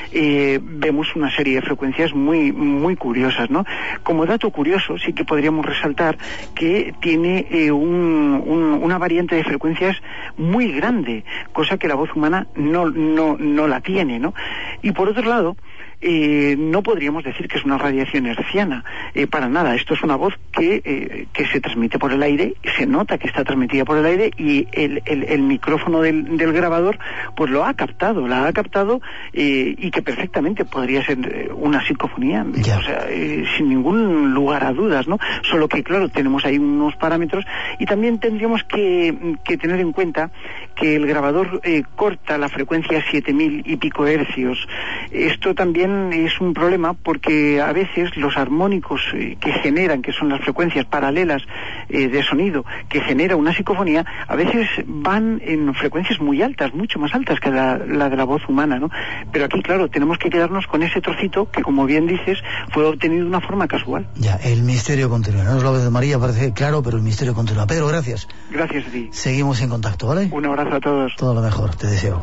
eh, vemos una serie de frecuencias muy, muy curiosas, ¿no? Como dato curioso, sí que podríamos resaltar que tiene eh, un Un, una variante de frecuencias muy grande, cosa que la voz humana no, no, no la tiene, ¿no? Y por otro lado, eh, no podríamos decir que es una radiación herciana, eh, para nada. Esto es una voz que, eh, que se transmite por el aire, se nota que está transmitida por el aire y el, el, el micrófono del, del grabador pues lo ha captado, la ha captado eh, y que perfectamente podría ser una psicofonía, ya. O sea, eh, sin ningún lugar a dudas, ¿no? Solo que, claro, tenemos ahí unos parámetros y también tendríamos que, que tener en cuenta que el grabador eh, corta la frecuencia a siete mil y pico hercios. Esto también también es un problema porque a veces los armónicos eh, que generan, que son las frecuencias paralelas eh, de sonido, que genera una psicofonía, a veces van en frecuencias muy altas, mucho más altas que la, la de la voz humana, ¿no? Pero aquí, claro, tenemos que quedarnos con ese trocito que, como bien dices, fue obtenido de una forma casual. Ya, el misterio continúa. No nos lo de María parece claro, pero el misterio continúa. Pedro, gracias. Gracias a ti. Seguimos en contacto, ¿vale? Un abrazo a todos. Todo lo mejor, te deseo.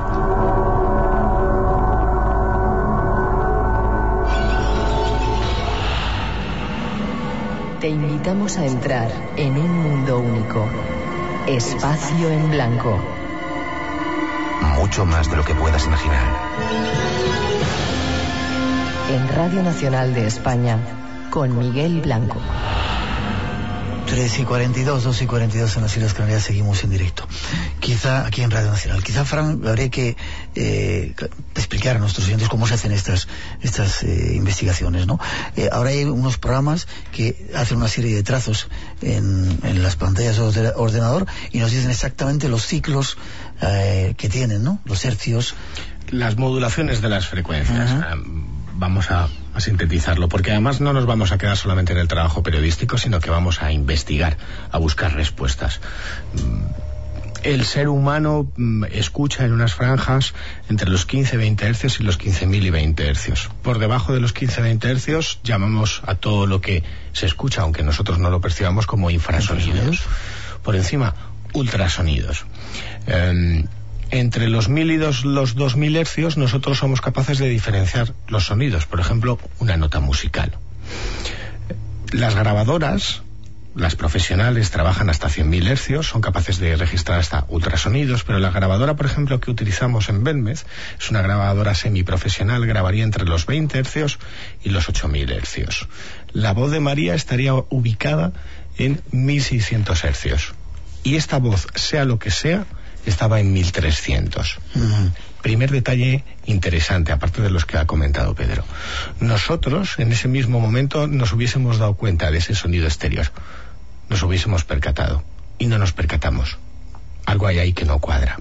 Te invitamos a entrar en un mundo único. Espacio en Blanco. Mucho más de lo que puedas imaginar. En Radio Nacional de España, con Miguel Blanco. tres y cuarenta y dos, dos y cuarenta y dos en las Islas Canarias, seguimos en directo. Quizá aquí en Radio Nacional. Quizá, Fran, habría que eh, explicar a nuestros oyentes cómo se hacen estas estas eh, investigaciones, ¿no? Eh, ahora hay unos programas que hacen una serie de trazos en, en las pantallas de ordenador y nos dicen exactamente los ciclos eh, que tienen, ¿no? Los hercios. Las modulaciones de las frecuencias. Uh-huh. Vamos a, a sintetizarlo, porque además no nos vamos a quedar solamente en el trabajo periodístico, sino que vamos a investigar, a buscar respuestas. El ser humano escucha en unas franjas entre los quince y veinte hercios y los quince mil y veinte hercios. Por debajo de los quince y veinte hercios llamamos a todo lo que se escucha, aunque nosotros no lo percibamos, como infrasonidos. Por encima, ultrasonidos. Eh, Entre los mil y dos, los dos mil hercios nosotros somos capaces de diferenciar los sonidos, por ejemplo, una nota musical. Las grabadoras, las profesionales, trabajan hasta cien mil hercios, son capaces de registrar hasta ultrasonidos, pero la grabadora, por ejemplo, que utilizamos en Belmez, es una grabadora semiprofesional, grabaría entre los veinte hercios y los ocho mil hercios. La voz de María estaría ubicada en mil seiscientos hercios. Y esta voz, sea lo que sea, estaba en mil trescientos. Uh-huh. Primer detalle interesante, aparte de los que ha comentado Pedro. Nosotros, en ese mismo momento, nos hubiésemos dado cuenta de ese sonido exterior. Nos hubiésemos percatado. Y no nos percatamos. Algo hay ahí que no cuadra.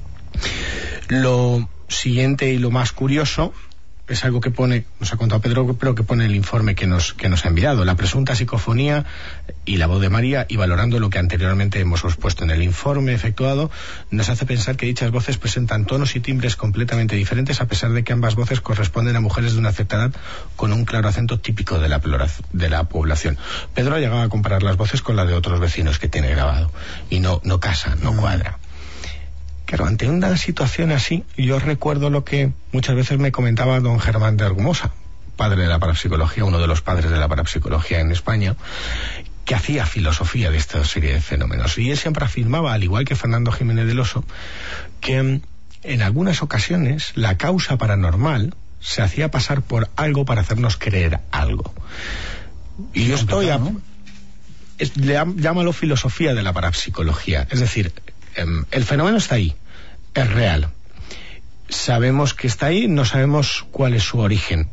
Lo siguiente y lo más curioso es algo que pone, nos ha contado Pedro, pero que pone el informe que nos, que nos ha enviado. La presunta psicofonía y la voz de María, y valorando lo que anteriormente hemos expuesto en el informe efectuado, nos hace pensar que dichas voces presentan tonos y timbres completamente diferentes, a pesar de que ambas voces corresponden a mujeres de una cierta edad con un claro acento típico de la, de la población. Pedro ha llegado a comparar las voces con la de otros vecinos que tiene grabado, y no, no casa, no cuadra. Claro, ante una situación así, yo recuerdo lo que muchas veces me comentaba don Germán de Argumosa, padre de la parapsicología, uno de los padres de la parapsicología en España, que hacía filosofía de esta serie de fenómenos. Y él siempre afirmaba, al igual que Fernando Jiménez del Oso, que en algunas ocasiones la causa paranormal se hacía pasar por algo para hacernos creer algo. Y yo estoy a... Es, le, llámalo filosofía de la parapsicología. Es decir, el fenómeno está ahí, es real. Sabemos que está ahí, no sabemos cuál es su origen.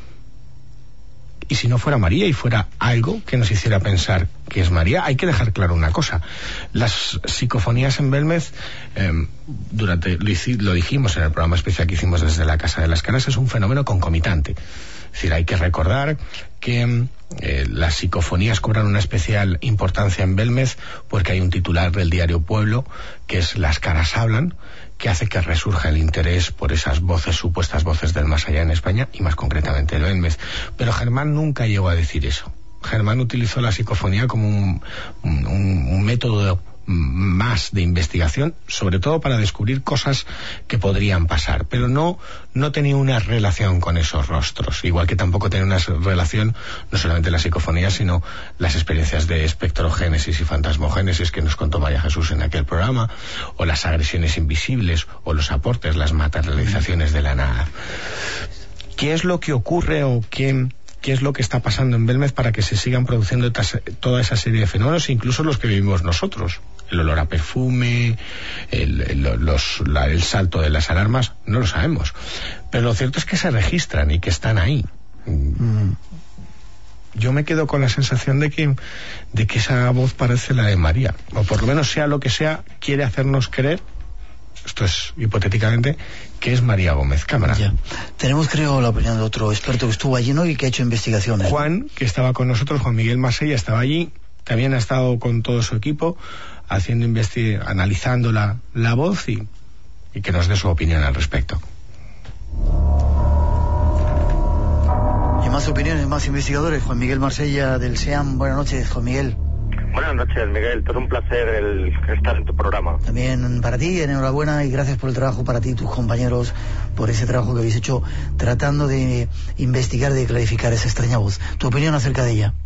Y si no fuera María y fuera algo que nos hiciera pensar que es María, hay que dejar claro una cosa. Las psicofonías en Belmez, eh, durante, lo dijimos en el programa especial que hicimos desde la Casa de las Caras, es un fenómeno concomitante. Es decir, hay que recordar que eh, las psicofonías cobran una especial importancia en Belmez porque hay un titular del diario Pueblo que es Las caras hablan, que hace que resurja el interés por esas voces, supuestas voces del más allá en España, y más concretamente en Belmez. Pero Germán nunca llegó a decir eso. Germán utilizó la psicofonía como un, un, un método más de investigación, sobre todo para descubrir cosas que podrían pasar, pero no, no tenía una relación con esos rostros, igual que tampoco tenía una relación no solamente la psicofonía, sino las experiencias de espectrogénesis y fantasmogénesis que nos contó María Jesús en aquel programa, o las agresiones invisibles, o los aportes, las materializaciones de la nada. ¿Qué es lo que ocurre o qué... qué es lo que está pasando en Belmez para que se sigan produciendo toda esa serie de fenómenos, incluso los que vivimos nosotros? El olor a perfume, el, el, los, la, el salto de las alarmas, no lo sabemos. Pero lo cierto es que se registran y que están ahí. Mm. Yo me quedo con la sensación de que, de que esa voz parece la de María, o por lo menos sea lo que sea, quiere hacernos creer, esto es hipotéticamente, ¿qué es María Gómez Cámara? Ya. Tenemos, creo, la opinión de otro experto que estuvo allí, ¿no? Y que ha hecho investigaciones. Juan, que estaba con nosotros, Juan Miguel Marsella, estaba allí, también ha estado con todo su equipo, haciendo investi- analizando la, la voz y, y que nos dé su opinión al respecto. Y más opiniones, más investigadores. Juan Miguel Marsella del SEAM. Buenas noches, Juan Miguel. Buenas noches, Miguel. Todo un placer el estar en tu programa. También para ti, enhorabuena y gracias por el trabajo, para ti y tus compañeros, por ese trabajo que habéis hecho tratando de investigar, de clarificar esa extraña voz. ¿Tu opinión acerca de ella?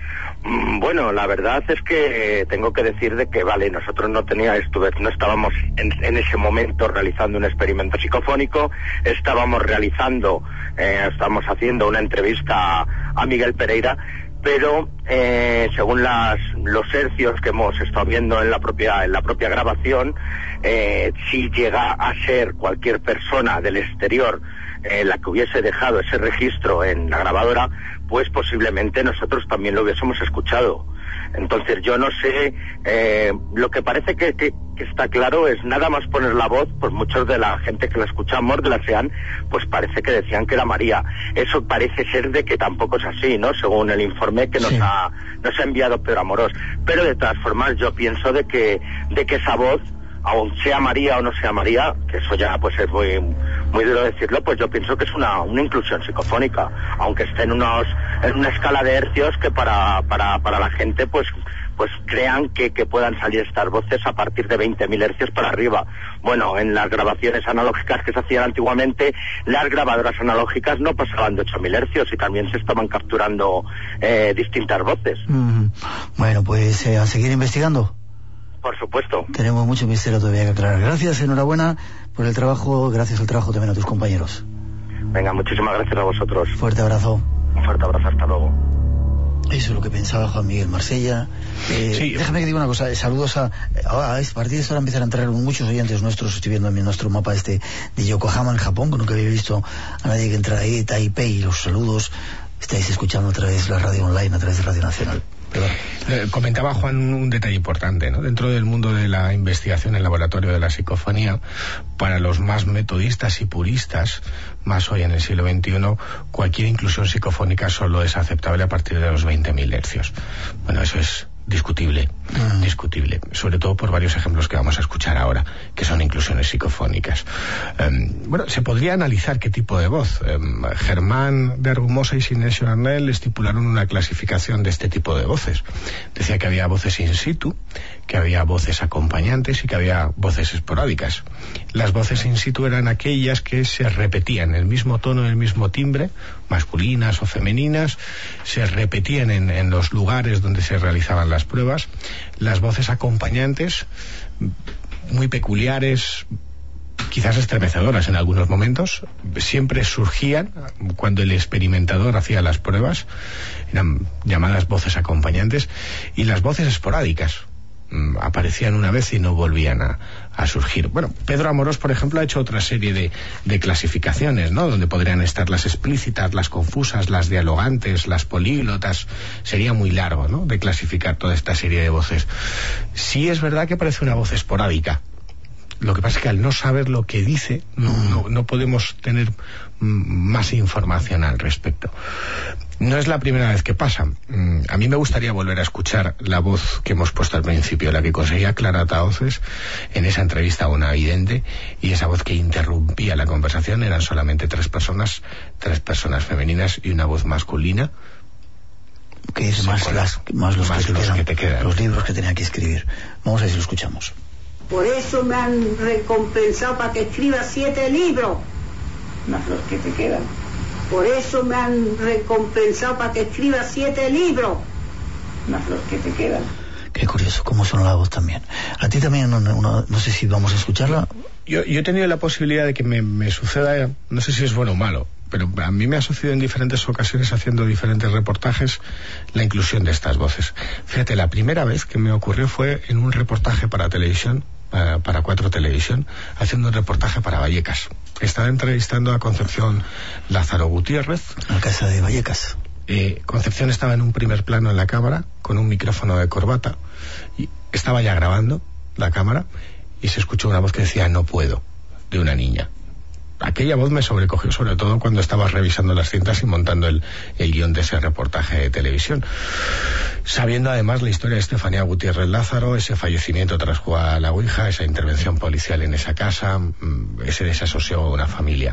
Bueno, la verdad es que tengo que decir de que, vale, nosotros no tenía esto, no estábamos en, en ese momento realizando un experimento psicofónico, estábamos realizando, eh, estábamos haciendo una entrevista a Miguel Pereira, pero eh, según las, los hercios que hemos estado viendo en la propia, en la propia grabación, eh, si llega a ser cualquier persona del exterior eh, la que hubiese dejado ese registro en la grabadora, pues posiblemente nosotros también lo hubiésemos escuchado. Entonces yo no sé, eh, lo que parece que, que, que está claro es nada más poner la voz, pues muchos de la gente que la escuchamos, de la SEAN, pues parece que decían que era María. Eso parece ser de que tampoco es así, ¿no? Según el informe que nos, sí. ha, nos ha enviado Pedro Amorós. Pero de todas formas yo pienso de que, de que esa voz, aun sea María o no sea María, que eso ya pues es muy, muy duro decirlo, pues yo pienso que es una, una inclusión psicofónica, aunque esté en unos, en una escala de hercios que para, para, para la gente pues, pues crean que, que puedan salir estas voces a partir de veinte mil hercios para arriba. Bueno, en las grabaciones analógicas que se hacían antiguamente, las grabadoras analógicas no pasaban de ocho mil hercios y también se estaban capturando eh, distintas voces. Mm, bueno, pues eh, a seguir investigando. Por supuesto. Tenemos mucho misterio todavía que aclarar. Gracias, enhorabuena por el trabajo, gracias al trabajo también a tus compañeros. Venga, muchísimas gracias a vosotros. Fuerte abrazo. Un fuerte abrazo, hasta luego. Eso es lo que pensaba Juan Miguel Marsella. Eh, sí. Déjame que diga una cosa, saludos a... A, a partir de esto ahora empiezan a entrar muchos oyentes nuestros, estoy viendo en nuestro mapa este de Yokohama en Japón, que nunca había visto a nadie que entrara ahí, Taipei, los saludos. Estáis escuchando a través de la radio online, a través de Radio Nacional. Eh, comentaba Juan un detalle importante, ¿no? Dentro del mundo de la investigación en laboratorio de la psicofonía, para los más metodistas y puristas, más hoy en el siglo veintiuno, cualquier inclusión psicofónica solo es aceptable a partir de los veinte mil hercios. Bueno, eso es discutible, mm. discutible, sobre todo por varios ejemplos que vamos a escuchar ahora, que son inclusiones psicofónicas. Um, bueno, se podría analizar qué tipo de voz. Um, Germán de Argumosa y Sinesio Arnel estipularon una clasificación de este tipo de voces. Decía que había voces in situ, que había voces acompañantes y que había voces esporádicas. Las voces in situ eran aquellas que se repetían, el mismo tono, el mismo timbre, masculinas o femeninas, se repetían en, en los lugares donde se realizaban las pruebas. Las voces acompañantes, muy peculiares, quizás estremecedoras en algunos momentos, siempre surgían cuando el experimentador hacía las pruebas, eran llamadas voces acompañantes, y las voces esporádicas aparecían una vez y no volvían a, a surgir. Bueno, Pedro Amorós, por ejemplo, ha hecho otra serie de, de clasificaciones, ¿no? Donde podrían estar las explícitas, las confusas, las dialogantes, las políglotas. Sería muy largo, ¿no?, de clasificar toda esta serie de voces. Sí es verdad que parece una voz esporádica. Lo que pasa es que al no saber lo que dice, no, no, no podemos tener más información al respecto. No es la primera vez que pasa. A mí me gustaría volver a escuchar la voz que hemos puesto al principio, la que conseguía Clara Tahoces en esa entrevista a una vidente, y esa voz que interrumpía la conversación. Eran solamente tres personas, tres personas femeninas y una voz masculina. Que es más, las, más, los, más que los, que te quedan, los libros que tenía que escribir. Vamos a ver si lo escuchamos. Por eso me han recompensado para que escriba siete libros. Más los que te quedan. Por eso me han recompensado para que escriba siete libros. Más los que te quedan. Qué curioso, cómo suena la voz también. A ti también, no, no, no sé si vamos a escucharla. Yo, yo he tenido la posibilidad de que me, me suceda, no sé si es bueno o malo, pero a mí me ha sucedido en diferentes ocasiones, haciendo diferentes reportajes, la inclusión de estas voces. Fíjate, la primera vez que me ocurrió fue en un reportaje para televisión, para, para Cuatro Televisión, haciendo un reportaje para Vallecas. Estaba entrevistando a Concepción Lázaro Gutiérrez. A la casa de Vallecas. Eh, Concepción estaba en un primer plano en la cámara, con un micrófono de corbata, y estaba ya grabando la cámara, y se escuchó una voz que decía no puedo, de una niña. Aquella voz me sobrecogió, sobre todo cuando estaba revisando las cintas y montando el, el guión de ese reportaje de televisión, sabiendo además la historia de Estefanía Gutiérrez Lázaro, ese fallecimiento tras jugar a la Ouija, esa intervención policial en esa casa, ese desasosiego de una familia.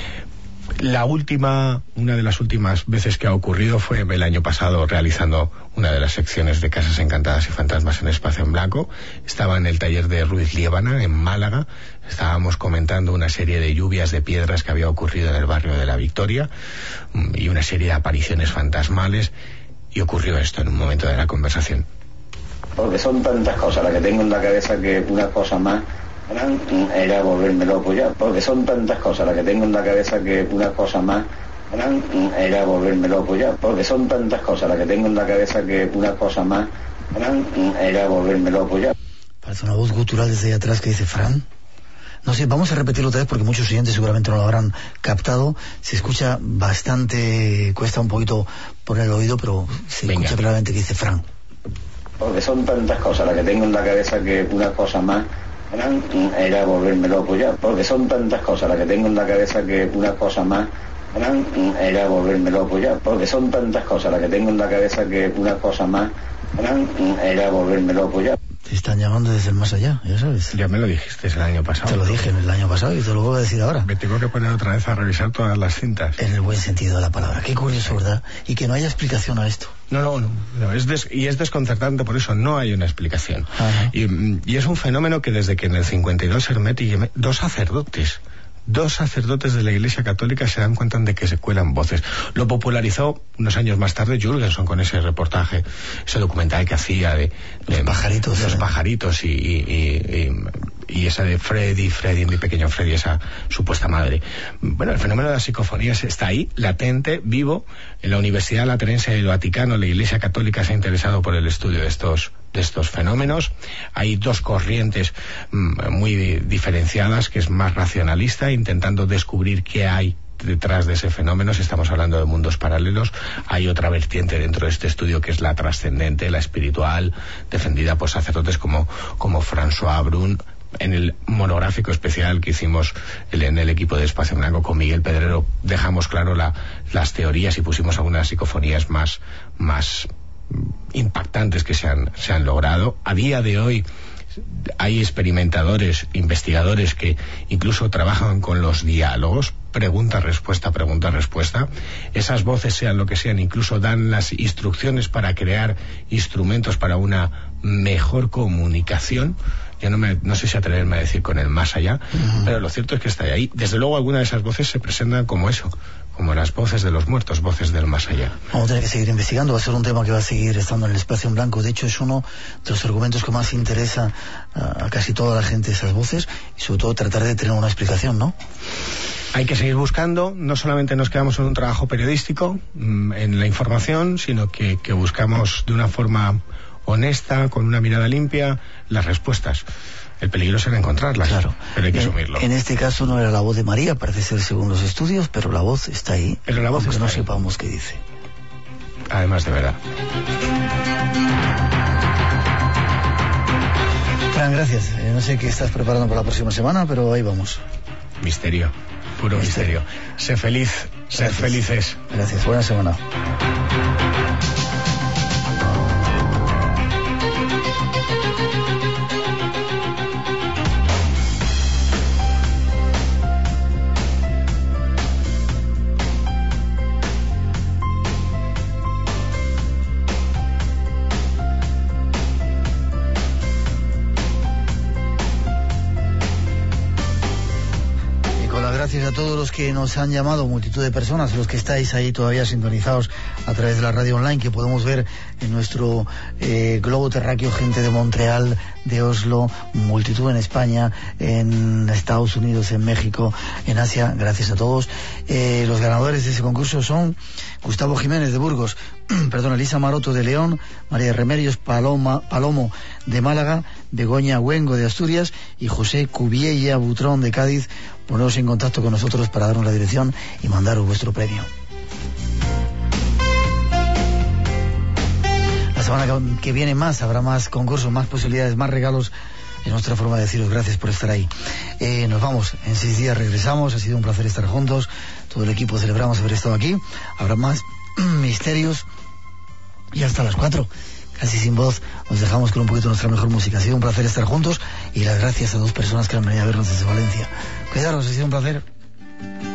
La última, una de las últimas veces que ha ocurrido fue el año pasado, realizando una de las secciones de Casas Encantadas y Fantasmas en Espacio en Blanco. Estaba en el taller de Ruiz Liébana, en Málaga. Estábamos comentando una serie de lluvias de piedras que había ocurrido en el barrio de La Victoria y una serie de apariciones fantasmales, y ocurrió esto en un momento de la conversación. Porque son tantas cosas las que tengo en la cabeza que una cosa más era volverme loco ya, porque son tantas cosas las que tengo en la cabeza que una cosa más era volverme loco ya, porque son tantas cosas las que tengo en la cabeza que una cosa más era volverme loco ya. Parece una voz gutural desde ahí atrás que dice Fran. No sé, vamos a repetirlo otra vez porque muchos oyentes seguramente no lo habrán captado. Se escucha bastante, cuesta un poquito poner el oído, pero se Venga. escucha claramente que dice Fran. Porque son tantas cosas las que tengo en la cabeza que una cosa más era volverme loco ya, porque son tantas cosas las que tengo en la cabeza que una cosa más era volverme loco ya, porque son tantas cosas las que tengo en la cabeza que una cosa más era volverme loco ya. Te están llamando desde el más allá, ya sabes. Ya me lo dijiste el año pasado. Te lo dije el año pasado y te lo voy a decir ahora. Me tengo que poner otra vez a revisar todas las cintas. En el buen sentido de la palabra. Qué curioso, ¿verdad? Y que no haya explicación a esto. No, no, no. no es des, y es desconcertante, por eso no hay una explicación. Y, y es un fenómeno que desde que en el cincuenta y dos Hermetti, dos sacerdotes, dos sacerdotes de la Iglesia Católica se dan cuenta de que se cuelan voces. Lo popularizó unos años más tarde Jürgenson con ese reportaje, ese documental que hacía de, de los pajaritos, los ¿eh? pajaritos y, y, y, y esa de Freddy, Freddy, mi pequeño Freddy, esa supuesta madre. Bueno, el fenómeno de las psicofonías está ahí, latente, vivo. En la Universidad Lateranense del Vaticano, la Iglesia Católica se ha interesado por el estudio de estos de estos fenómenos. Hay dos corrientes mmm, muy diferenciadas, que es más racionalista, intentando descubrir qué hay detrás de ese fenómeno. Si estamos hablando de mundos paralelos, hay otra vertiente dentro de este estudio que es la trascendente, la espiritual, defendida por sacerdotes como, como François Brun. En el monográfico especial que hicimos en el equipo de Espacio en Blanco con Miguel Pedrero, dejamos claro la, las teorías y pusimos algunas psicofonías más, más impactantes que se han, se han logrado. A día de hoy hay experimentadores, investigadores que incluso trabajan con los diálogos, pregunta-respuesta, pregunta-respuesta. Esas voces, sean lo que sean, incluso dan las instrucciones para crear instrumentos para una mejor comunicación. Yo no, me, no sé si atreverme a decir con el más allá, uh-huh. pero lo cierto es que está ahí. Desde luego algunas de esas voces se presentan como eso, como las voces de los muertos, voces del más allá. Vamos a tener que seguir investigando, va a ser un tema que va a seguir estando en el Espacio en Blanco. De hecho, es uno de los argumentos que más interesa a, a casi toda la gente, esas voces, y sobre todo tratar de tener una explicación, ¿no? Hay que seguir buscando, no solamente nos quedamos en un trabajo periodístico, mmm, en la información, sino que, que buscamos de una forma honesta, con una mirada limpia, las respuestas. El peligro será encontrarlas, claro, pero hay que en, asumirlo. En este caso no era la voz de María, parece ser según los estudios, pero la voz está ahí, pero la voz aunque está no ahí. sepamos qué dice. Además, de verdad. Fran, gracias. Eh, no sé qué estás preparando para la próxima semana, pero ahí vamos. Misterio, puro misterio. misterio. Sé feliz, ser felices. Gracias, buena semana. Gracias a todos los que nos han llamado, multitud de personas, los que estáis ahí todavía sintonizados a través de la radio online, que podemos ver en nuestro eh, globo terráqueo, gente de Montreal, de Oslo, multitud en España, en Estados Unidos, en México, en Asia. Gracias a todos. Eh, los ganadores de ese concurso son Gustavo Jiménez de Burgos, perdón, Elisa Maroto de León, María Remedios Paloma, Palomo de Málaga, Begoña Huengo de Asturias y José Cubiella Butrón de Cádiz. Poneros en contacto con nosotros para darnos la dirección y mandaros vuestro premio. La semana que viene más, habrá más concursos, más posibilidades, más regalos es nuestra forma de deciros gracias por estar ahí. Eh, nos vamos, en seis días regresamos, ha sido un placer estar juntos, todo el equipo celebramos haber estado aquí, habrá más misterios y hasta las cuatro, casi sin voz, nos dejamos con un poquito de nuestra mejor música. Ha sido un placer estar juntos y las gracias a dos personas que han venido a vernos desde Valencia. Cuidaros, ha sido un placer.